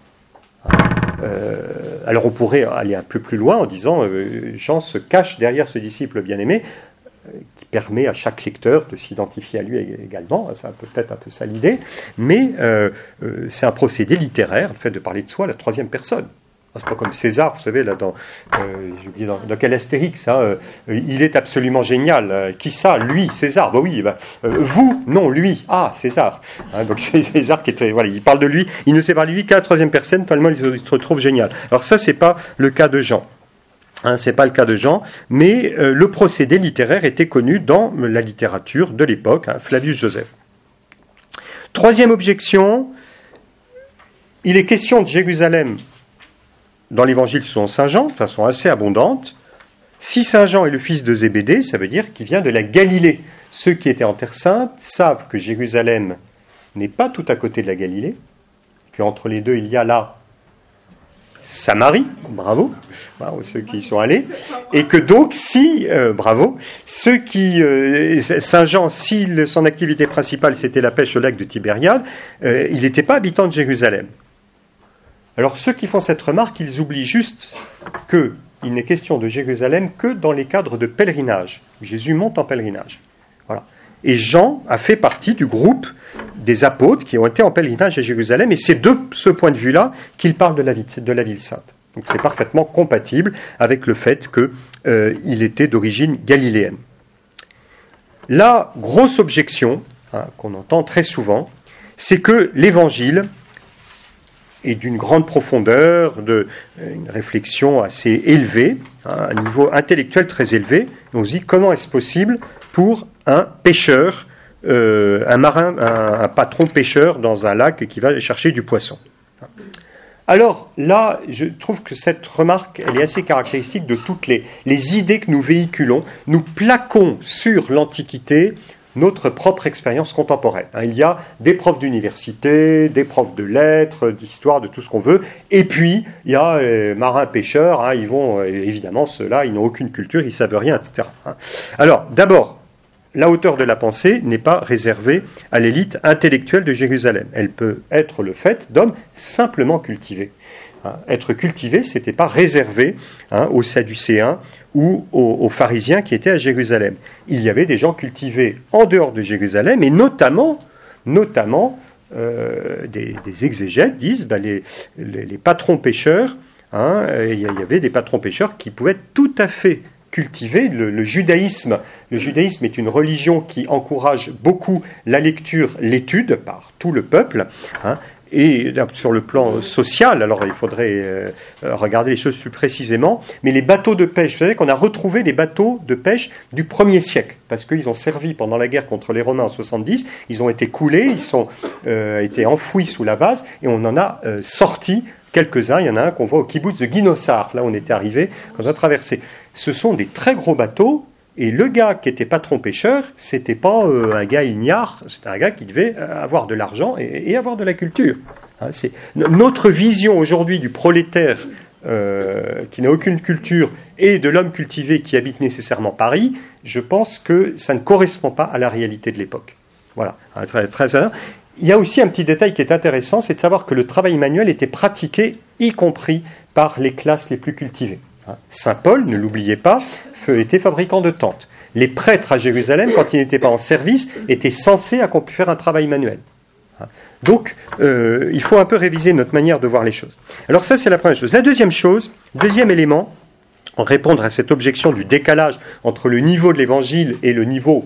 Alors on pourrait aller un peu plus loin en disant Jean se cache derrière ce disciple bien-aimé qui permet à chaque lecteur de s'identifier à lui également, c'est peut-être un peu ça l'idée, mais c'est un procédé littéraire, le fait de parler de soi à la troisième personne. C'est pas comme César, vous savez, là, j'ai oublié dans quel Astérix, il est absolument génial. Qui ça? Lui, César. Oui, vous? Non, lui. Ah, César. Donc c'est César qui était, voilà, il parle de lui, il ne sait parler de lui qu'à la troisième personne, tellement il se retrouve génial. Alors ça, c'est pas le cas de Jean. C'est pas le cas de Jean, mais le procédé littéraire était connu dans la littérature de l'époque, Flavius Joseph. Troisième objection, il est question de Jérusalem dans l'évangile selon Saint Jean, de façon assez abondante. Si Saint Jean est le fils de Zébédée, ça veut dire qu'il vient de la Galilée. Ceux qui étaient en Terre Sainte savent que Jérusalem n'est pas tout à côté de la Galilée, qu'entre les deux il y a là Samarie, bravo, ceux qui y sont allés, et que donc Saint Jean, si son activité principale c'était la pêche au lac de Tibériade, il n'était pas habitant de Jérusalem. Alors ceux qui font cette remarque, ils oublient juste qu'il n'est question de Jérusalem que dans les cadres de pèlerinage. Jésus monte en pèlerinage. Voilà. Et Jean a fait partie du groupe des apôtres qui ont été en pèlerinage à Jérusalem, et c'est de ce point de vue-là qu'il parle de la ville sainte. Donc c'est parfaitement compatible avec le fait qu'il était d'origine galiléenne. La grosse objection qu'on entend très souvent, c'est que l'Évangile est d'une grande profondeur, une réflexion assez élevée, un niveau intellectuel très élevé. On se dit comment est-ce possible pour un pêcheur, un marin, un patron pêcheur dans un lac qui va chercher du poisson. Alors là, je trouve que cette remarque, elle est assez caractéristique de toutes les idées que nous véhiculons. Nous plaquons sur l'Antiquité notre propre expérience contemporaine. Il y a des profs d'université, des profs de lettres, d'histoire, de tout ce qu'on veut, et puis il y a les marins-pêcheurs, ils vont, évidemment, ceux-là, ils n'ont aucune culture, ils ne savent rien, etc. Alors, d'abord, la hauteur de la pensée n'est pas réservée à l'élite intellectuelle de Jérusalem. Elle peut être le fait d'hommes simplement cultivés. Être cultivé, ce n'était pas réservé aux Sadducéens ou aux pharisiens qui étaient à Jérusalem. Il y avait des gens cultivés en dehors de Jérusalem, et notamment des exégètes disent les patrons pêcheurs, il y avait des patrons pêcheurs qui pouvaient être tout à fait cultivés. Le judaïsme est une religion qui encourage beaucoup la lecture, l'étude par tout le peuple, et sur le plan social, alors il faudrait regarder les choses plus précisément, mais les bateaux de pêche, vous savez qu'on a retrouvé des bateaux de pêche du 1er siècle, parce qu'ils ont servi pendant la guerre contre les Romains en 70, ils ont été coulés, ils ont été enfouis sous la vase, et on en a sorti quelques-uns. Il y en a un qu'on voit au kibbutz de Guinossar, là on était arrivé, quand on a traversé. Ce sont des très gros bateaux, et le gars qui était patron pêcheur, c'était pas un gars ignare, c'était un gars qui devait avoir de l'argent et avoir de la culture. C'est notre vision aujourd'hui du prolétaire qui n'a aucune culture et de l'homme cultivé qui habite nécessairement Paris. Je pense que ça ne correspond pas à la réalité de l'époque. Voilà, très, très. Il y a aussi un petit détail qui est intéressant, c'est de savoir que le travail manuel était pratiqué, y compris par les classes les plus cultivées. Saint Paul, ne l'oubliez pas, était fabricant de tentes. Les prêtres à Jérusalem, quand ils n'étaient pas en service, étaient censés faire un travail manuel. Donc, il faut un peu réviser notre manière de voir les choses. Alors ça, c'est la première chose. La deuxième chose, deuxième élément, en répondre à cette objection du décalage entre le niveau de l'Évangile et le niveau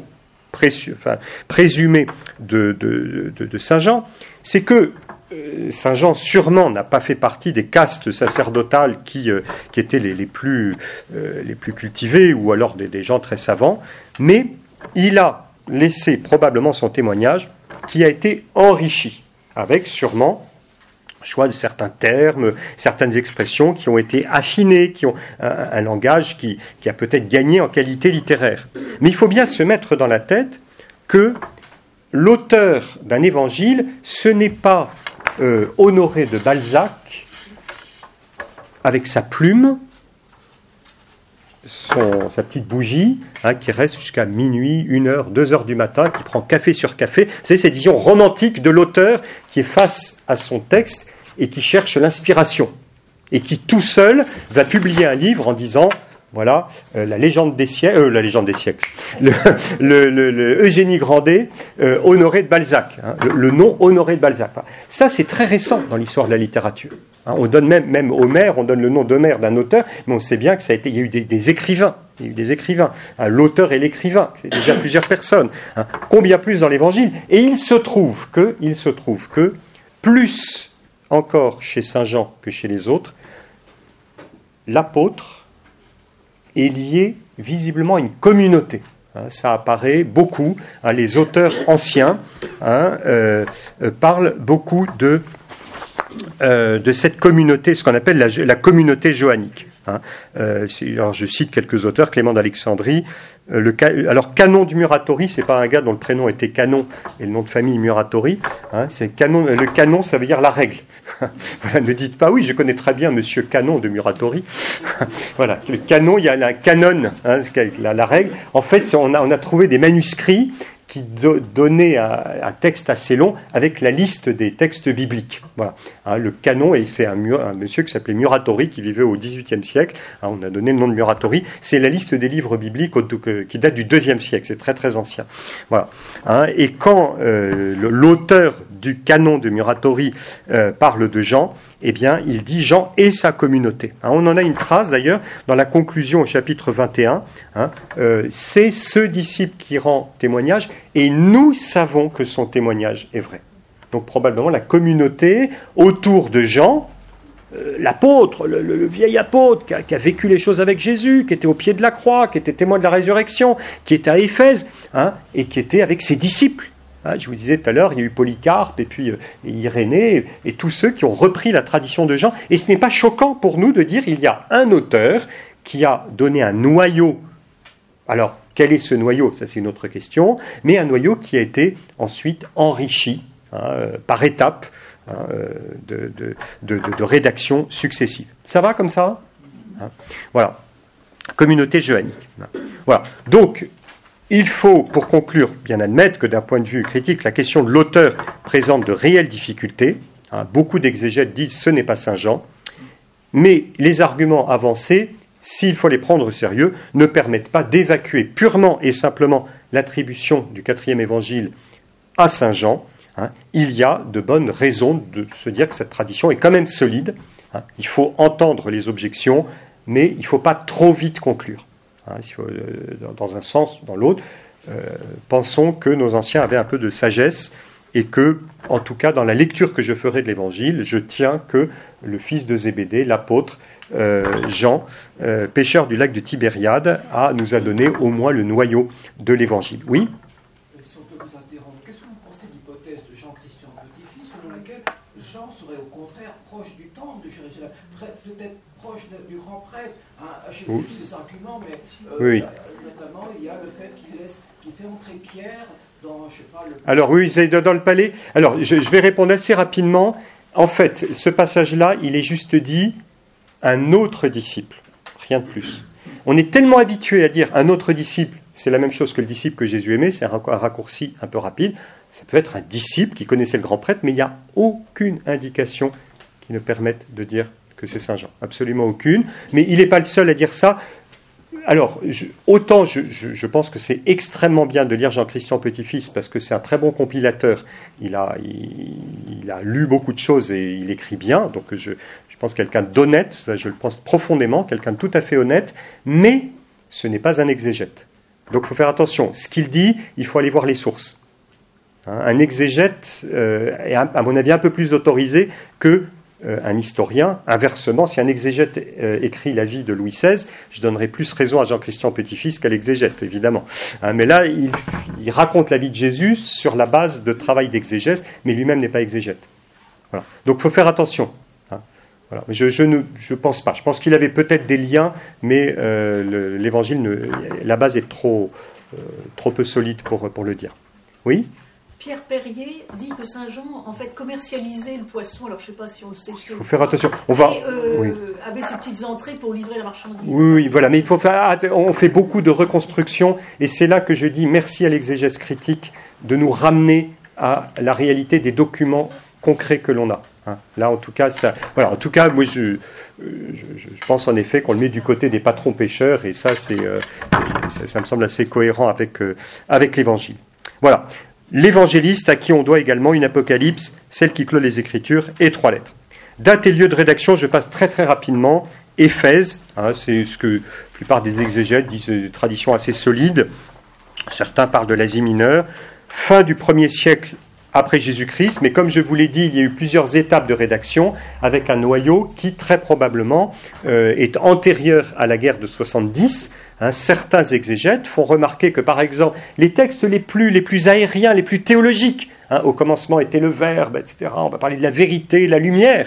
présumé de Saint Jean, c'est que Saint Jean sûrement n'a pas fait partie des castes sacerdotales qui étaient les plus cultivées, ou alors des gens très savants, mais il a laissé probablement son témoignage qui a été enrichi, avec sûrement choix de certains termes, certaines expressions qui ont été affinées, qui ont un langage qui a peut-être gagné en qualité littéraire. Mais il faut bien se mettre dans la tête que l'auteur d'un évangile, ce n'est pas Honoré de Balzac, avec sa plume, sa petite bougie, qui reste jusqu'à minuit, 1h, 2h du matin, qui prend café sur café. C'est cette vision romantique de l'auteur qui est face à son texte et qui cherche l'inspiration, et qui tout seul va publier un livre en disant voilà, la légende des siècles, le Eugénie Grandet, Honoré de Balzac, le nom Honoré de Balzac. Ça, c'est très récent dans l'histoire de la littérature. On donne même Homère, on donne le nom d'Homère d'un auteur, mais on sait bien que il y a eu des écrivains. Il y a eu des écrivains, l'auteur et l'écrivain, c'est déjà plusieurs personnes. Combien plus dans l'Évangile? Et il se trouve que plus encore chez Saint Jean que chez les autres, l'apôtre est lié visiblement à une communauté. Ça apparaît beaucoup. Les auteurs anciens parlent beaucoup de cette communauté, ce qu'on appelle la communauté johannique. Alors je cite quelques auteurs, Clément d'Alexandrie. Alors Canon du Muratori, c'est pas un gars dont le prénom était Canon et le nom de famille Muratori. C'est Canon. Le canon, ça veut dire la règle. Voilà, ne dites pas oui, je connais très bien Monsieur Canon de Muratori. Voilà, le canon, il y a la canon, la règle. En fait, on a trouvé des manuscrits qui donnait un texte assez long avec la liste des textes bibliques. Voilà. Le canon, et c'est un monsieur qui s'appelait Muratori, qui vivait au XVIIIe siècle. On a donné le nom de Muratori. C'est la liste des livres bibliques qui date du IIe siècle. C'est très très ancien. Voilà. Et quand l'auteur du canon de Muratori parle de Jean, eh bien, il dit Jean et sa communauté. On en a une trace d'ailleurs dans la conclusion au chapitre 21. C'est ce disciple qui rend témoignage et nous savons que son témoignage est vrai. Donc probablement la communauté autour de Jean, l'apôtre, le vieil apôtre qui a vécu les choses avec Jésus, qui était au pied de la croix, qui était témoin de la résurrection, qui était à Éphèse, et qui était avec ses disciples. Je vous disais tout à l'heure, il y a eu Polycarpe et puis Irénée et tous ceux qui ont repris la tradition de Jean. Et ce n'est pas choquant pour nous de dire qu'il y a un auteur qui a donné un noyau. Alors, quel est ce noyau ? Ça, c'est une autre question. Mais un noyau qui a été ensuite enrichi par étapes de rédaction successives. Ça va comme ça ? Voilà. Communauté johannique. Voilà. Donc, il faut, pour conclure, bien admettre que d'un point de vue critique, la question de l'auteur présente de réelles difficultés. Beaucoup d'exégètes disent ce n'est pas Saint Jean. Mais les arguments avancés, s'il faut les prendre au sérieux, ne permettent pas d'évacuer purement et simplement l'attribution du 4e évangile à Saint Jean. Il y a de bonnes raisons de se dire que cette tradition est quand même solide. Il faut entendre les objections, mais il ne faut pas trop vite conclure. Dans un sens ou dans l'autre, pensons que nos anciens avaient un peu de sagesse et que, en tout cas, dans la lecture que je ferai de l'Évangile, je tiens que le fils de Zébédée, l'apôtre Jean, pêcheur du lac de Tibériade, nous a donné au moins le noyau de l'Évangile. Oui ? Si on peut vous interrompre, qu'est-ce que vous pensez de l'hypothèse de Jean-Christian Petit-Fils, selon laquelle Jean serait au contraire proche du temple de Jérusalem, peut-être proche du grand prêtre, je ne sais plus ses arguments, mais notamment il y a le fait qu'il fait entrer Pierre dans, je sais pas, le... Alors oui, c'est dans le palais. Alors je vais répondre assez rapidement. En fait, ce passage-là, il est juste dit un autre disciple, rien de plus. On est tellement habitué à dire un autre disciple, c'est la même chose que le disciple que Jésus aimait, c'est un raccourci un peu rapide. Ça peut être un disciple qui connaissait le grand prêtre, mais il n'y a aucune indication qui ne permette de dire que c'est Saint Jean. Absolument aucune. Mais il n'est pas le seul à dire ça. Alors, je pense que c'est extrêmement bien de lire Jean-Christian Petit-Fils parce que c'est un très bon compilateur. Il a lu beaucoup de choses et il écrit bien. Donc, je pense quelqu'un d'honnête, ça, je le pense profondément, quelqu'un de tout à fait honnête, mais ce n'est pas un exégète. Donc, il faut faire attention. Ce qu'il dit, il faut aller voir les sources. Un exégète est, à mon avis, un peu plus autorisé qu'un historien. Inversement, si un exégète écrit la vie de Louis XVI, je donnerais plus raison à Jean-Christian Petit-Fils qu'à l'exégète, évidemment. Mais là, il raconte la vie de Jésus sur la base de travail d'exégèse, mais lui-même n'est pas exégète. Voilà. Donc, il faut faire attention. Voilà. Je pense pas. Je pense qu'il avait peut-être des liens, mais l'Évangile, la base est trop peu solide pour le dire. Oui ? Pierre Perrier dit que Saint Jean, en fait, commercialisait le poisson. Alors, je ne sais pas si on le sait. Il faut faire attention. Avait ses petites entrées pour livrer la marchandise. Oui, voilà. Mais on fait beaucoup de reconstruction, et c'est là que je dis merci à l'exégèse critique de nous ramener à la réalité des documents concrets que l'on a. Là, en tout cas, voilà. En tout cas, moi, je pense en effet qu'on le met du côté des patrons pêcheurs, et ça me semble assez cohérent avec l'Évangile. Voilà. L'évangéliste à qui on doit également une apocalypse, celle qui clôt les Écritures, et 3 lettres. Date et lieu de rédaction, je passe très très rapidement. Éphèse, c'est ce que la plupart des exégètes disent, une tradition assez solide. Certains parlent de l'Asie mineure. Fin du 1er siècle après Jésus-Christ, mais comme je vous l'ai dit, il y a eu plusieurs étapes de rédaction, avec un noyau qui très probablement est antérieur à la guerre de 70. Certains exégètes font remarquer que, par exemple, les textes les plus aériens, les plus théologiques, au commencement était le Verbe, etc., on va parler de la vérité, la lumière,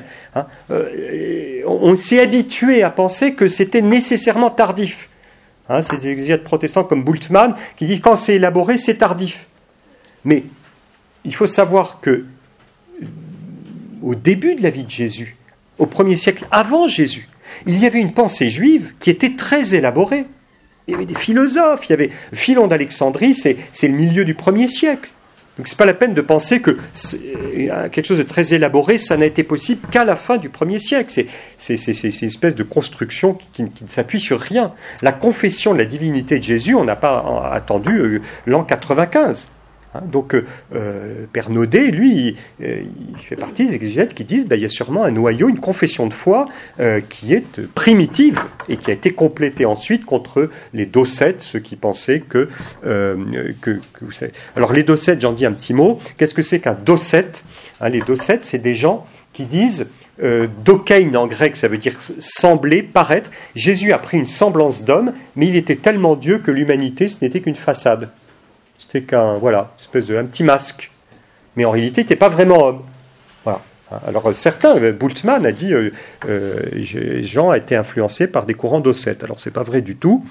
on s'est habitué à penser que c'était nécessairement tardif. C'est des exégètes protestants comme Bultmann qui disent quand c'est élaboré, c'est tardif. Mais il faut savoir que au début de la vie de Jésus, au 1er siècle avant Jésus, il y avait une pensée juive qui était très élaborée. Il y avait des philosophes, il y avait Philon d'Alexandrie, c'est le milieu du 1er siècle. Donc c'est pas la peine de penser que quelque chose de très élaboré, ça n'a été possible qu'à la fin du 1er siècle. C'est une espèce de construction qui ne s'appuie sur rien. La confession de la divinité de Jésus, on n'a pas attendu l'an 95. Donc, Père Naudet, lui, il fait partie des exégètes qui disent il y a sûrement un noyau, une confession de foi qui est primitive et qui a été complétée ensuite contre les docètes, ceux qui pensaient que vous savez. Alors, les docètes, j'en dis un petit mot. Qu'est-ce que c'est qu'un docète? Les docètes, c'est des gens qui disent dokein en grec, ça veut dire sembler, paraître. Jésus a pris une semblance d'homme, mais il était tellement Dieu que l'humanité, ce n'était qu'une façade. C'était un petit masque. Mais en réalité, il n'était pas vraiment homme. Voilà. Alors certains, Bultmann a dit Jean a été influencé par des courants docètes. Alors c'est pas vrai du tout.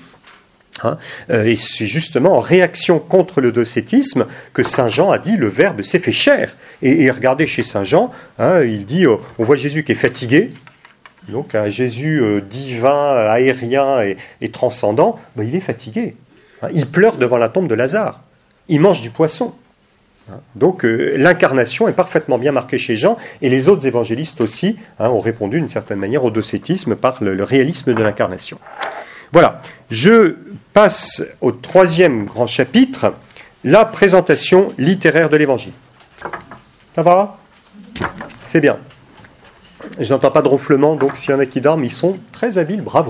Et c'est justement en réaction contre le docétisme que Saint Jean a dit le Verbe s'est fait chair. Et regardez chez Saint Jean, il dit on voit Jésus qui est fatigué. Donc un Jésus divin, aérien et transcendant, il est fatigué. Il pleure devant la tombe de Lazare. Il mange du poisson. Donc l'incarnation est parfaitement bien marquée chez Jean, et les autres évangélistes aussi ont répondu d'une certaine manière au docétisme par le réalisme de l'incarnation. Voilà, je passe au 3e grand chapitre, la présentation littéraire de l'évangile. Ça va ? C'est bien. Je n'entends pas de ronflement, donc s'il y en a qui dorment, ils sont très habiles, bravo.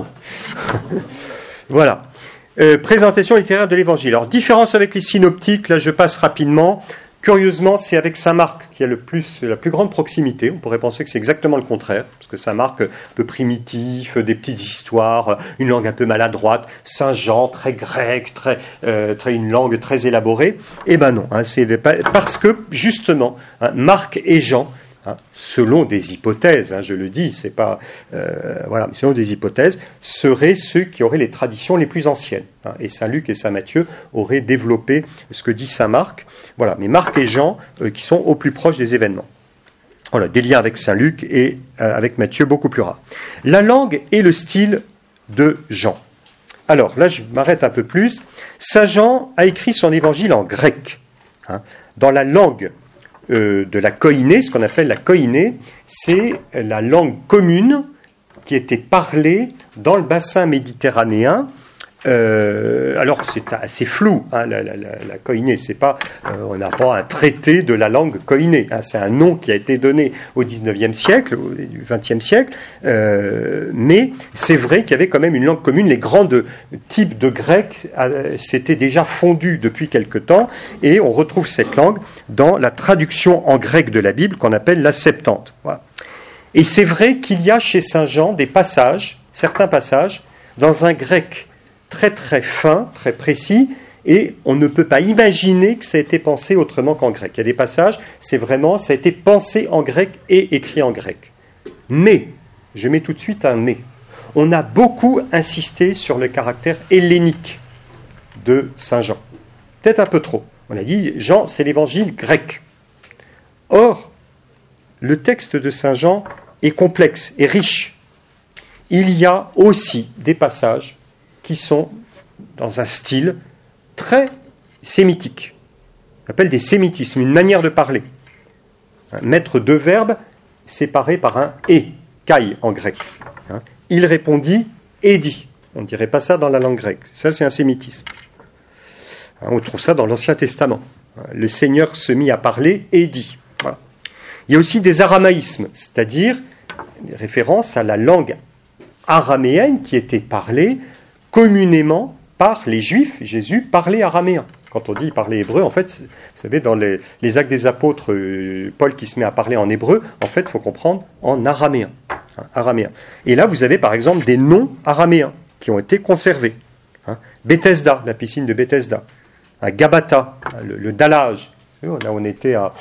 Voilà. Présentation littéraire de l'évangile. Alors, différence avec les synoptiques, là je passe rapidement. Curieusement, c'est avec saint Marc qu'il y a la plus grande proximité. On pourrait penser que c'est exactement le contraire, parce que saint Marc, un peu primitif, des petites histoires, une langue un peu maladroite. Saint Jean, très grec, une langue très élaborée. Eh ben non, c'est parce que justement, Marc et Jean, selon des hypothèses, je le dis, c'est pas mais selon des hypothèses, seraient ceux qui auraient les traditions les plus anciennes. Et Saint Luc et Saint Matthieu auraient développé ce que dit Saint Marc. Voilà, mais Marc et Jean qui sont au plus proche des événements. Voilà, des liens avec Saint Luc et avec Matthieu beaucoup plus rares. La langue et le style de Jean. Alors là, je m'arrête un peu plus. Saint Jean a écrit son évangile en grec, dans la langue de la koiné. Ce qu'on appelle la koiné, c'est la langue commune qui était parlée dans le bassin méditerranéen. Alors c'est assez flou, la koiné, c'est pas, on n'a pas un traité de la langue koiné, c'est un nom qui a été donné au XIXe siècle, au XXe siècle, mais c'est vrai qu'il y avait quand même une langue commune. Les grands types de grec s'étaient déjà fondus depuis quelque temps, et on retrouve cette langue dans la traduction en grec de la Bible qu'on appelle la Septante. Voilà. Et c'est vrai qu'il y a chez Saint Jean des passages, certains passages, dans un grec très très fin, très précis, et on ne peut pas imaginer que ça a été pensé autrement qu'en grec. Il y a des passages, ça a été pensé en grec et écrit en grec. Mais, je mets tout de suite un mais, on a beaucoup insisté sur le caractère hellénique de Saint Jean. Peut-être un peu trop. On a dit, Jean, c'est l'évangile grec. Or, le texte de Saint Jean est complexe et riche. Il y a aussi des passages qui sont dans un style très sémitique. On appelle des sémitismes, une manière de parler. Mettre deux verbes séparés par un « et », « kai » en grec. Il répondit et dit. On ne dirait pas ça dans la langue grecque. Ça, c'est un sémitisme. On trouve ça dans l'Ancien Testament. Le Seigneur se mit à parler et dit. Voilà. Il y a aussi des aramaïsmes, c'est-à-dire des références à la langue araméenne qui était parlée communément par les Juifs. Jésus parlait araméen. Quand on dit parler hébreu, en fait, vous savez, dans les Actes des Apôtres, Paul qui se met à parler en hébreu, en fait, il faut comprendre en araméen. Araméen. Et là, vous avez par exemple des noms araméens qui ont été conservés. Bethesda, la piscine de Bethesda. Gabata, le dallage. Là, on était à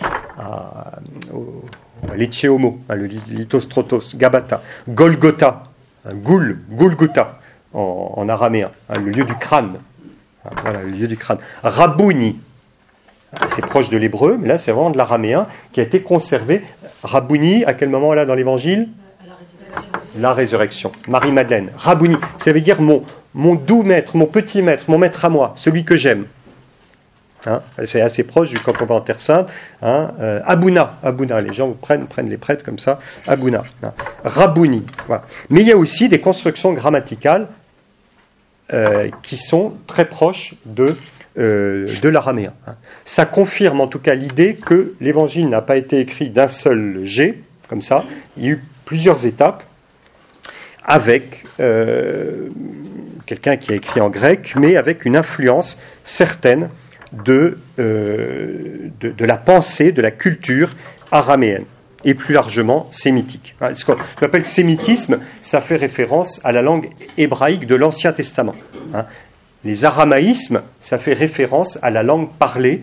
l'Etcheomo, le Lithostrotos, Gabata. Golgotha, Golgotha en araméen, le lieu du crâne. Voilà, le lieu du crâne. Rabouni, c'est proche de l'hébreu, mais là c'est vraiment de l'araméen qui a été conservé. Rabouni, à quel moment là dans l'évangile ? La résurrection. Marie-Madeleine. Rabouni, ça veut dire mon doux maître, mon petit maître, mon maître à moi, celui que j'aime. C'est assez proche quand on va en Terre Sainte. Abouna, les gens prennent les prêtres comme ça. Abouna. Rabouni. Voilà. Mais il y a aussi des constructions grammaticales qui sont très proches de de l'araméen. Ça confirme en tout cas l'idée que l'évangile n'a pas été écrit d'un seul jet, comme ça. Il y a eu plusieurs étapes avec quelqu'un qui a écrit en grec, mais avec une influence certaine de la pensée, de la culture araméenne, et plus largement sémitique. Ce qu'on appelle sémitisme, ça fait référence à la langue hébraïque de l'Ancien Testament. Les aramaïsmes, ça fait référence à la langue parlée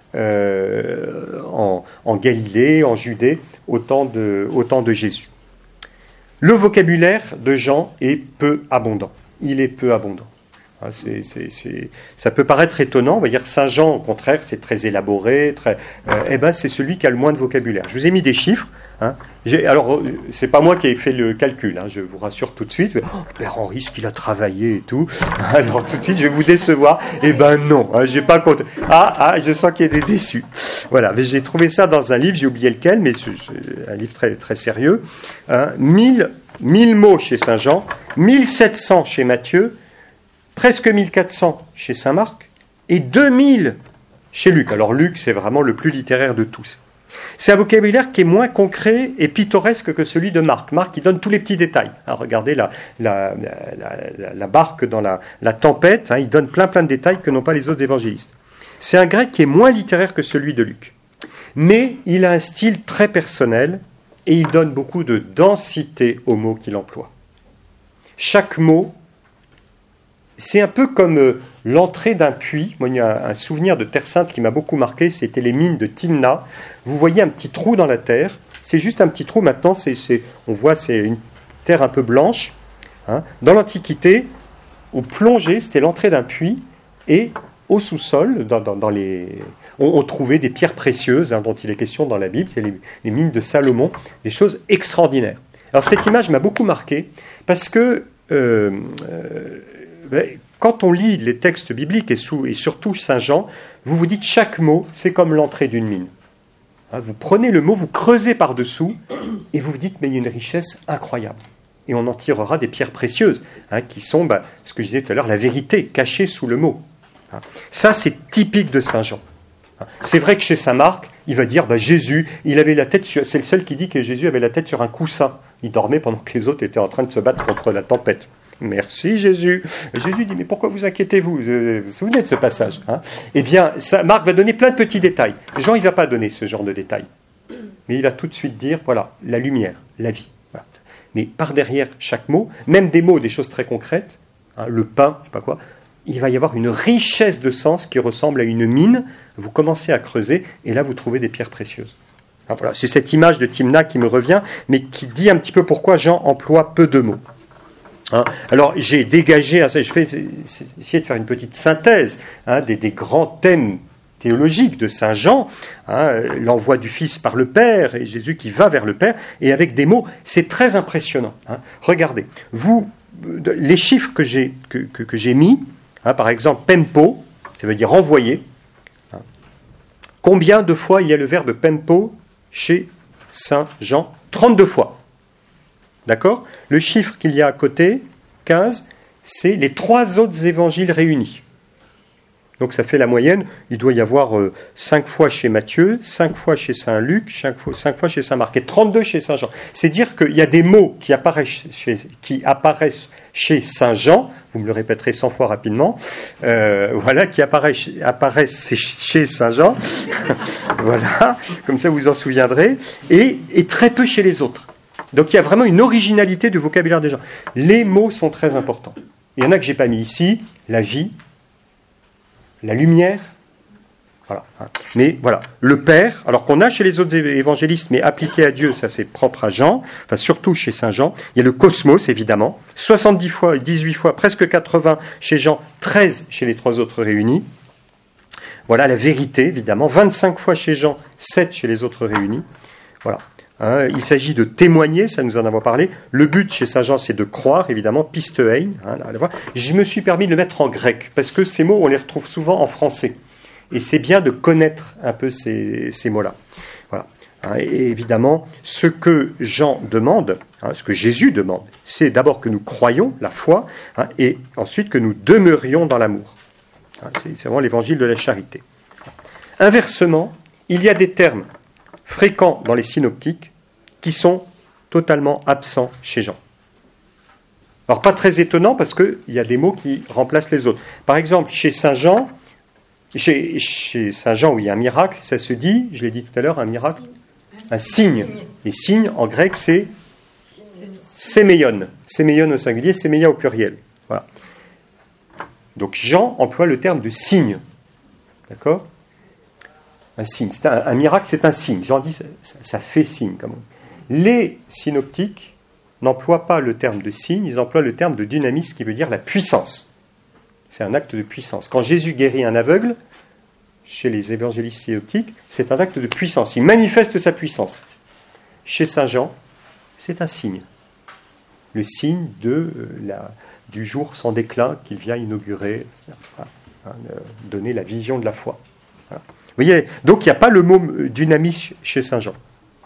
en Galilée, en Judée, au temps de Jésus. Le vocabulaire de Jean est peu abondant. Il est peu abondant. Ça peut paraître étonnant. On va dire Saint Jean, au contraire, c'est très élaboré. C'est celui qui a le moins de vocabulaire. Je vous ai mis des chiffres. Alors, c'est pas moi qui ai fait le calcul. Je vous rassure tout de suite. Père Henri, ce qu'il a travaillé et tout. Alors tout de suite, je vais vous décevoir. Non, j'ai pas compté. Je sens qu'il y a des déçus. Voilà, mais j'ai trouvé ça dans un livre. J'ai oublié lequel, mais c'est un livre très très sérieux. 1000 mots chez Saint Jean, 1700 chez Matthieu, presque 1400 chez Saint Marc et 2000 chez Luc. Alors Luc, c'est vraiment le plus littéraire de tous. C'est un vocabulaire qui est moins concret et pittoresque que celui de Marc. Marc, il donne tous les petits détails. Regardez la barque dans la tempête, il donne plein de détails que n'ont pas les autres évangélistes. C'est un grec qui est moins littéraire que celui de Luc. Mais il a un style très personnel et il donne beaucoup de densité aux mots qu'il emploie. Chaque mot, c'est un peu comme l'entrée d'un puits. Moi, il y a un souvenir de Terre Sainte qui m'a beaucoup marqué, c'était les mines de Timna. Vous voyez un petit trou dans la terre, c'est juste un petit trou. Maintenant, on voit c'est une terre un peu blanche. Dans l'Antiquité, au plongée, c'était l'entrée d'un puits, et au sous-sol, on trouvait des pierres précieuses, dont il est question dans la Bible, c'est les mines de Salomon, des choses extraordinaires. Alors cette image m'a beaucoup marqué, parce que quand on lit les textes bibliques, et surtout Saint Jean, vous vous dites chaque mot, c'est comme l'entrée d'une mine. Vous prenez le mot, vous creusez par-dessous, et vous vous dites, mais il y a une richesse incroyable. Et on en tirera des pierres précieuses, qui sont, ce que je disais tout à l'heure, la vérité cachée sous le mot. Ça, c'est typique de Saint Jean. C'est vrai que chez Saint Marc, il va dire, Jésus, il avait la tête c'est le seul qui dit que Jésus avait la tête sur un coussin. Il dormait pendant que les autres étaient en train de se battre contre la tempête. Merci Jésus. Jésus dit, mais pourquoi vous inquiétez-vous? Vous vous souvenez de ce passage? Eh bien, Marc va donner plein de petits détails. Jean, il ne va pas donner ce genre de détails. Mais il va tout de suite dire, voilà, la lumière, la vie. Voilà. Mais par derrière chaque mot, même des mots, des choses très concrètes, le pain, je ne sais pas quoi, il va y avoir une richesse de sens qui ressemble à une mine. Vous commencez à creuser, et là, vous trouvez des pierres précieuses. Voilà, c'est cette image de Timna qui me revient, mais qui dit un petit peu pourquoi Jean emploie peu de mots. Alors, j'ai dégagé, je vais essayer de faire une petite synthèse des grands thèmes théologiques de Saint Jean, l'envoi du Fils par le Père, et Jésus qui va vers le Père, et avec des mots, c'est très impressionnant. Regardez, les chiffres que j'ai mis, par exemple, pempo, ça veut dire envoyer. Combien de fois il y a le verbe pempo chez Saint Jean? 32 fois. D'accord? Le chiffre qu'il y a à côté, 15, c'est les 3 autres évangiles réunis. Donc ça fait la moyenne. Il doit y avoir 5 fois chez Matthieu, 5 fois chez Saint Luc, 5 fois chez Saint Marc, et 32 chez Saint Jean. C'est dire qu'il y a des mots qui apparaissent chez Saint Jean, vous me le répéterez 100 fois rapidement, qui apparaissent chez Saint Jean, voilà, comme ça vous vous en souviendrez, et très peu chez les autres. Donc il y a vraiment une originalité du vocabulaire des gens. Les mots sont très importants. Il y en a que je n'ai pas mis ici, la vie, la lumière, voilà. Mais voilà, le Père, alors qu'on a chez les autres évangélistes, mais appliqué à Dieu, ça c'est propre à Jean, enfin surtout chez Saint Jean. Il y a le cosmos, évidemment, 70 fois, 18 fois, presque 80 chez Jean, 13 chez les 3 autres réunis. Voilà, la vérité, évidemment, 25 fois chez Jean, 7 chez les autres réunis. Voilà. Il s'agit de témoigner, ça nous en avons parlé. Le but chez Saint Jean, c'est de croire, évidemment, pistein. Je me suis permis de le mettre en grec, parce que ces mots, on les retrouve souvent en français. Et c'est bien de connaître un peu ces mots-là. Voilà. Et évidemment, ce que Jean demande, ce que Jésus demande, c'est d'abord que nous croyions la foi, et ensuite que nous demeurions dans l'amour. C'est vraiment l'évangile de la charité. Inversement, il y a des termes fréquents dans les synoptiques qui sont totalement absents chez Jean. Alors, pas très étonnant parce qu'il y a des mots qui remplacent les autres. Par exemple, chez Saint Jean, où il y a un miracle, ça se dit, je l'ai dit tout à l'heure, un miracle, un signe. Et signe, en grec, c'est séméion. Séméion au singulier, séméia au pluriel. Voilà. Donc, Jean emploie le terme de signe. D'accord ? Un signe. Un miracle, c'est un signe. Jean dit, ça fait signe. Comme les synoptiques n'emploient pas le terme de signe, ils emploient le terme de dynamis, qui veut dire la puissance. C'est un acte de puissance. Quand Jésus guérit un aveugle, chez les évangélistes synoptiques, c'est un acte de puissance. Il manifeste sa puissance. Chez Saint Jean, c'est un signe. Le signe du jour sans déclin qu'il vient inaugurer, donner la vision de la foi. Voilà. Vous voyez, donc il n'y a pas le mot dynamis chez Saint Jean.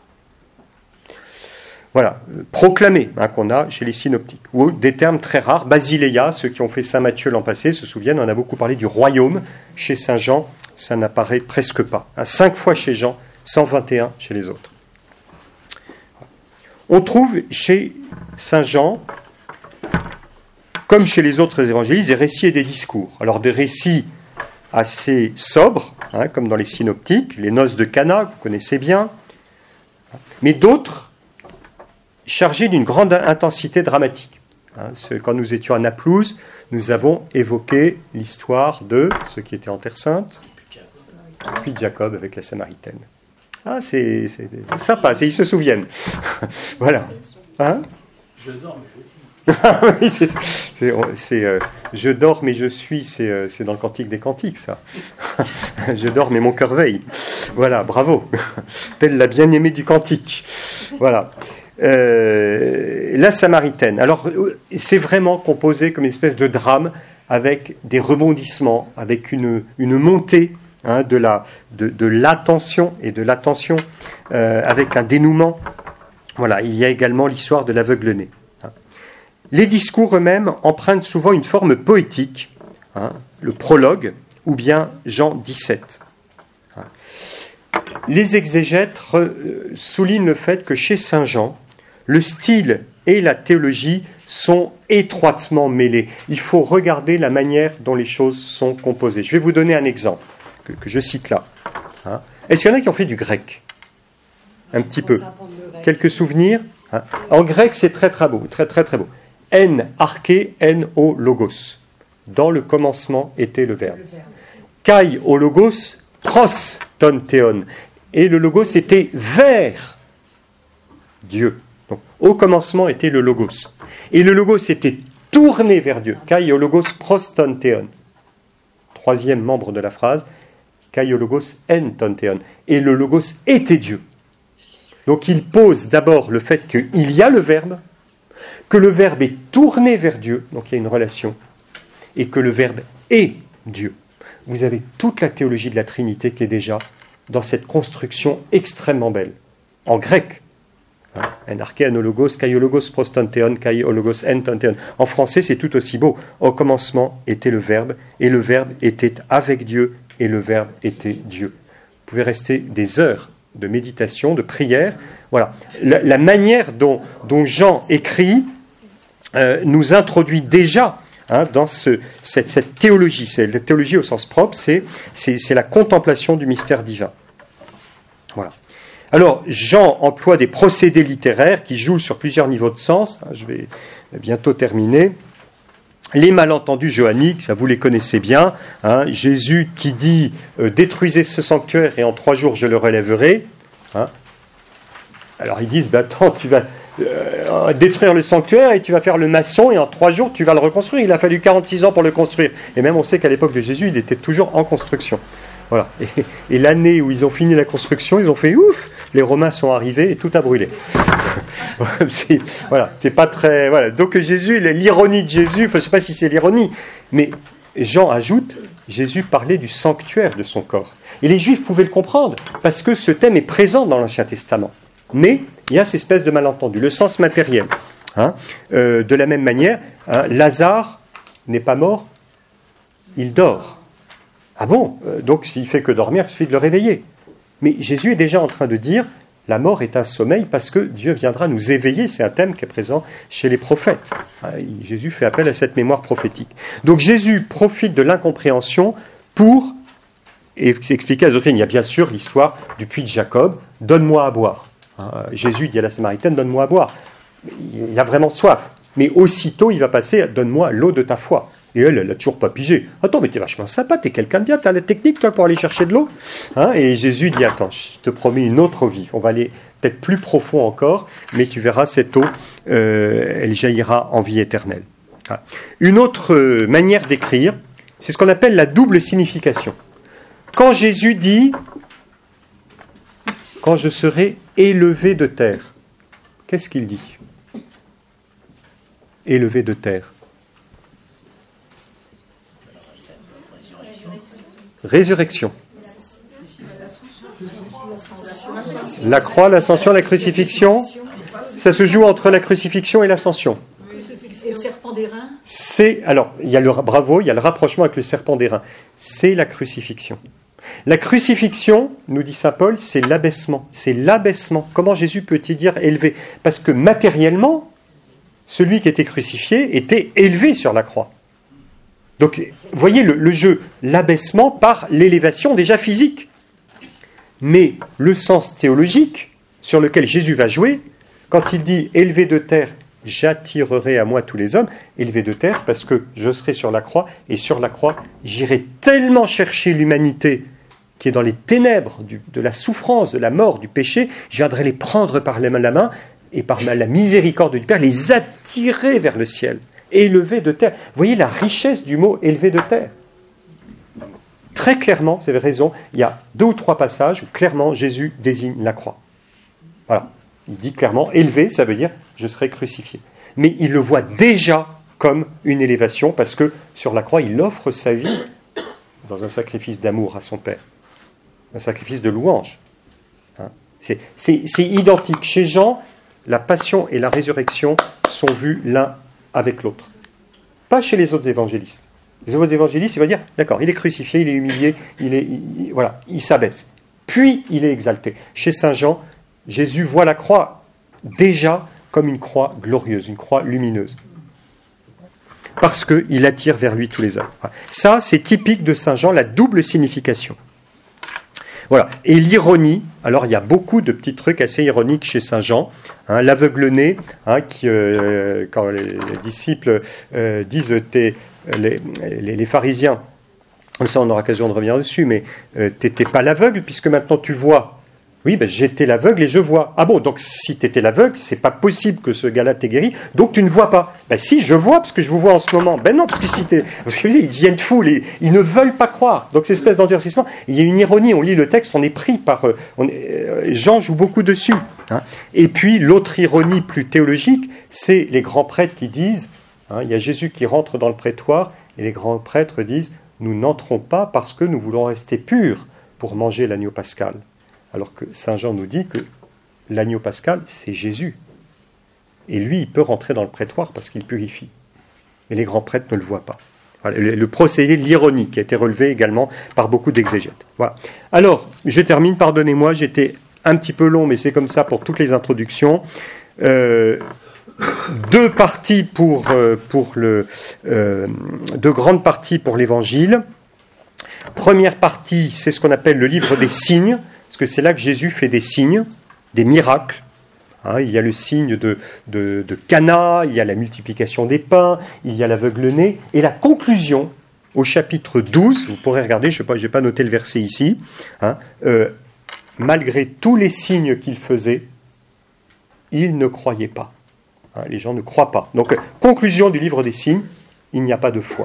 Voilà, proclamé, qu'on a chez les synoptiques. Ou des termes très rares, basileia, ceux qui ont fait Saint Matthieu l'an passé se souviennent, on a beaucoup parlé du royaume. Chez Saint Jean, ça n'apparaît presque pas. 5 fois chez Jean, 121 chez les autres. On trouve chez Saint Jean, comme chez les autres évangélistes, des récits et des discours. Alors des récits assez sobres, comme dans les synoptiques, les noces de Cana, vous connaissez bien, mais d'autres chargés d'une grande intensité dramatique. Quand nous étions à Naplouse, nous avons évoqué l'histoire de ceux qui étaient en Terre Sainte, puis Jacob avec la Samaritaine. C'est sympa, ils se souviennent. Voilà. Je dors, mais je suis. Je dors, mais je suis, c'est dans le Cantique des Cantiques, ça. Je dors, mais mon cœur veille. Voilà, bravo. Telle la bien-aimée du Cantique. Voilà. La Samaritaine. Alors, c'est vraiment composé comme une espèce de drame avec des rebondissements, avec une montée de l'attention et de l'attention avec un dénouement. Voilà, il y a également l'histoire de l'aveugle-né. Les discours eux-mêmes empruntent souvent une forme poétique, le prologue, ou bien Jean 17. Les exégètes soulignent le fait que chez Saint Jean, le style et la théologie sont étroitement mêlés. Il faut regarder la manière dont les choses sont composées. Je vais vous donner un exemple que je cite là. Est-ce qu'il y en a qui ont fait du grec ? Un petit peu. Quelques souvenirs ? En grec, c'est très très beau, très très très beau. En arché, en o logos. Dans le commencement était le verbe. Kai o logos, pros ton théon. Et le logos était vers Dieu. Donc, au commencement était le logos. Et le logos était tourné vers Dieu. Kai o logos pros ton théon. Troisième membre de la phrase. Kai o logos en ton théon. Et le logos était Dieu. Donc il pose d'abord le fait qu'il y a le verbe, que le verbe est tourné vers Dieu, donc il y a une relation, et que le verbe est Dieu. Vous avez toute la théologie de la Trinité qui est déjà dans cette construction extrêmement belle, en grec. En arché, en logos, kai logos prostantheon, kai logos entantheon. En français, c'est tout aussi beau. Au commencement était le verbe, et le verbe était avec Dieu, et le verbe était Dieu. Vous pouvez rester des heures de méditation, de prière. Voilà. La manière dont Jean écrit nous introduit déjà dans cette théologie. C'est la théologie au sens propre, c'est la contemplation du mystère divin. Voilà. Alors, Jean emploie des procédés littéraires qui jouent sur plusieurs niveaux de sens. Je vais bientôt terminer. Les malentendus johanniques, ça vous les connaissez bien. Jésus qui dit « Détruisez ce sanctuaire et en 3 jours je le relèverai ». Alors ils disent « Attends, tu vas détruire le sanctuaire et tu vas faire le maçon et en 3 jours tu vas le reconstruire. Il a fallu 46 ans pour le construire. » Et même on sait qu'à l'époque de Jésus, il était toujours en construction. Voilà. Et l'année où ils ont fini la construction, ils ont fait « Ouf !» Les Romains sont arrivés et tout a brûlé. C'est pas très. Voilà. Donc Jésus, l'ironie de Jésus, je ne sais pas si c'est l'ironie, mais Jean ajoute, Jésus parlait du sanctuaire de son corps. Et les Juifs pouvaient le comprendre, parce que ce thème est présent dans l'Ancien Testament. Mais il y a cette espèce de malentendu, le sens matériel. De la même manière, Lazare n'est pas mort, il dort. Ah bon, donc s'il fait que dormir, il suffit de le réveiller. Mais Jésus est déjà en train de dire, la mort est un sommeil parce que Dieu viendra nous éveiller. C'est un thème qui est présent chez les prophètes. Jésus fait appel à cette mémoire prophétique. Donc Jésus profite de l'incompréhension pour expliquer la doctrine. Il y a bien sûr l'histoire du puits de Jacob. Donne-moi à boire. Jésus dit à la Samaritaine, donne-moi à boire. Il a vraiment soif. Mais aussitôt, il va passer, donne-moi l'eau de ta foi. Et elle n'a toujours pas pigé. Attends, mais t'es vachement sympa, t'es quelqu'un de bien, t'as la technique, toi, pour aller chercher de l'eau. Et Jésus dit, attends, je te promets une autre vie. On va aller peut-être plus profond encore, mais tu verras, cette eau, elle jaillira en vie éternelle. Une autre manière d'écrire, c'est ce qu'on appelle la double signification. Quand Jésus dit, quand je serai élevé de terre, qu'est-ce qu'il dit ? Élevé de terre. Résurrection. La croix, l'ascension, la crucifixion, ça se joue entre la crucifixion et l'ascension. Et le serpent d'airain ? Alors, il y a le rapprochement avec le serpent d'airain. C'est la crucifixion. La crucifixion, nous dit saint Paul, c'est l'abaissement. C'est l'abaissement. Comment Jésus peut-il dire élevé ? Parce que matériellement, celui qui était crucifié était élevé sur la croix. Donc, voyez le jeu, l'abaissement par l'élévation déjà physique. Mais le sens théologique sur lequel Jésus va jouer, quand il dit « élevé de terre, j'attirerai à moi tous les hommes », élevé de terre parce que je serai sur la croix, et sur la croix, j'irai tellement chercher l'humanité qui est dans les ténèbres de la souffrance, de la mort, du péché, je viendrai les prendre par la main et par la miséricorde du Père, les attirer vers le ciel. Élevé de terre. Vous voyez la richesse du mot élevé de terre. Très clairement, vous avez raison, il y a 2 ou 3 passages où clairement Jésus désigne la croix. Voilà. Il dit clairement, élevé, ça veut dire je serai crucifié. Mais il le voit déjà comme une élévation parce que sur la croix, il offre sa vie dans un sacrifice d'amour à son Père. Un sacrifice de louange. C'est identique. Chez Jean, la passion et la résurrection sont vues l'un avec l'autre. Pas chez les autres évangélistes. Les autres évangélistes, il va dire, d'accord, il est crucifié, il est humilié, il s'abaisse. Puis, il est exalté. Chez Saint Jean, Jésus voit la croix déjà comme une croix glorieuse, une croix lumineuse. Parce qu'il attire vers lui tous les hommes. Ça, c'est typique de Saint Jean, la double signification. Voilà. Et l'ironie, alors il y a beaucoup de petits trucs assez ironiques chez Saint Jean. L'aveugle-né, quand les disciples disent les pharisiens, comme ça on aura l'occasion de revenir dessus, mais t'étais pas l'aveugle puisque maintenant tu vois. Oui, j'étais l'aveugle et je vois. Ah bon, donc si tu étais l'aveugle, c'est pas possible que ce gars-là t'ait guéri, donc tu ne vois pas. Si, je vois parce que je vous vois en ce moment. Non, parce qu'ils deviennent fous, ils ne veulent pas croire. Donc, cette espèce d'endurcissement, il y a une ironie, on lit le texte, on est pris par... Jean joue beaucoup dessus. Et puis, l'autre ironie plus théologique, c'est les grands prêtres qui disent, il y a Jésus qui rentre dans le prétoire, et les grands prêtres disent, nous n'entrons pas parce que nous voulons rester purs pour manger l'agneau pascal. Alors que Saint Jean nous dit que l'agneau pascal, c'est Jésus. Et lui, il peut rentrer dans le prétoire parce qu'il purifie. Mais les grands prêtres ne le voient pas. Voilà, le procédé de l'ironie qui a été relevé également par beaucoup d'exégètes. Voilà. Alors, je termine, pardonnez-moi, j'étais un petit peu long, mais c'est comme ça pour toutes les introductions. 2 parties deux grandes parties pour l'Évangile. Première partie, c'est ce qu'on appelle le livre des signes, parce que c'est là que Jésus fait des signes, des miracles. Il y a le signe de Cana, il y a la multiplication des pains, il y a l'aveugle-né, et la conclusion, au chapitre 12, vous pourrez regarder, je n'ai pas noté le verset ici, malgré tous les signes qu'il faisait, il ne croyait pas. Les gens ne croient pas. Donc, conclusion du livre des signes, il n'y a pas de foi.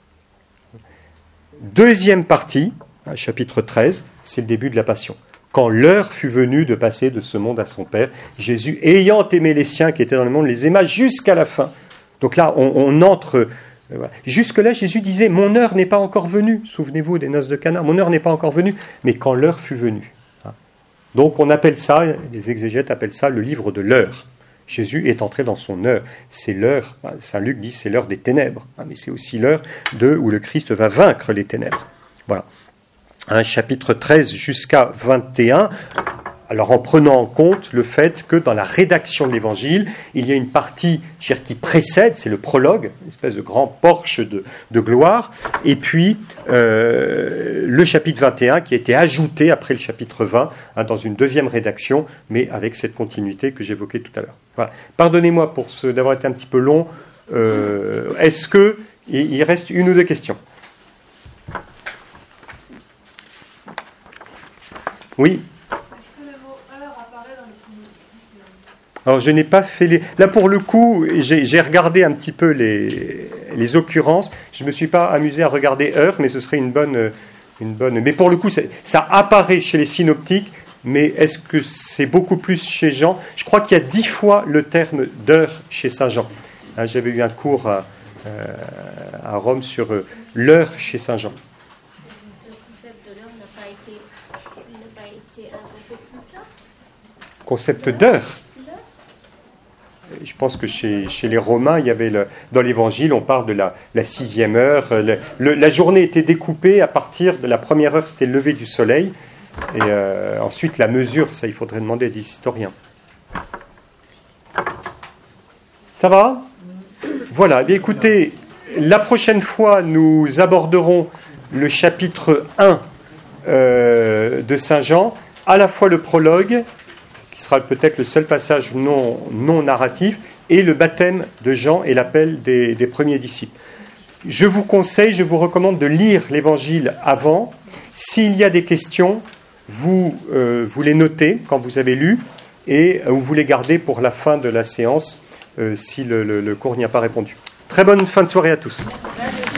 Deuxième partie, chapitre 13, c'est le début de la Passion. Quand l'heure fut venue de passer de ce monde à son Père, Jésus, ayant aimé les siens qui étaient dans le monde, les aima jusqu'à la fin. Donc là, on entre... Jusque-là, Jésus disait, mon heure n'est pas encore venue. Souvenez-vous des noces de Cana, mon heure n'est pas encore venue, mais quand l'heure fut venue. Donc on appelle ça, les exégètes appellent ça le livre de l'heure. Jésus est entré dans son heure. C'est l'heure, Saint Luc dit, c'est l'heure des ténèbres, mais c'est aussi l'heure où le Christ va vaincre les ténèbres. Voilà. Chapitre 13 jusqu'à 21. Alors en prenant en compte le fait que dans la rédaction de l'Évangile, il y a une partie qui précède, c'est le prologue, une espèce de grand porche de gloire, et puis le chapitre 21 qui a été ajouté après le chapitre 20 dans une deuxième rédaction, mais avec cette continuité que j'évoquais tout à l'heure. Voilà. Pardonnez-moi d'avoir été un petit peu long. Est-ce qu'il reste une ou deux questions ? Oui. Alors je n'ai pas fait les... Là pour le coup, j'ai regardé un petit peu les occurrences. Je ne me suis pas amusé à regarder heure, mais ce serait une bonne... Mais pour le coup, ça apparaît chez les synoptiques, mais est-ce que c'est beaucoup plus chez Jean ? Je crois qu'il y a 10 fois le terme d'heure chez Saint Jean. J'avais eu un cours à Rome sur l'heure chez Saint Jean. Le concept de l'heure n'a pas été inventé plus tard. Concept d'heure ? Je pense que chez les Romains, il y avait dans l'Évangile, on parle de la 6e heure. La journée était découpée à partir de la première heure, c'était le lever du soleil. Et ensuite, la mesure, ça, il faudrait demander à des historiens. Ça va ? Voilà. Eh écoutez, la prochaine fois, nous aborderons le chapitre 1 de Saint Jean, à la fois le prologue, qui sera peut-être le seul passage non narratif, et le baptême de Jean et l'appel des premiers disciples. Je vous recommande de lire l'Évangile avant. S'il y a des questions, vous les notez quand vous avez lu, et vous les gardez pour la fin de la séance, si le cours n'y a pas répondu. Très bonne fin de soirée à tous.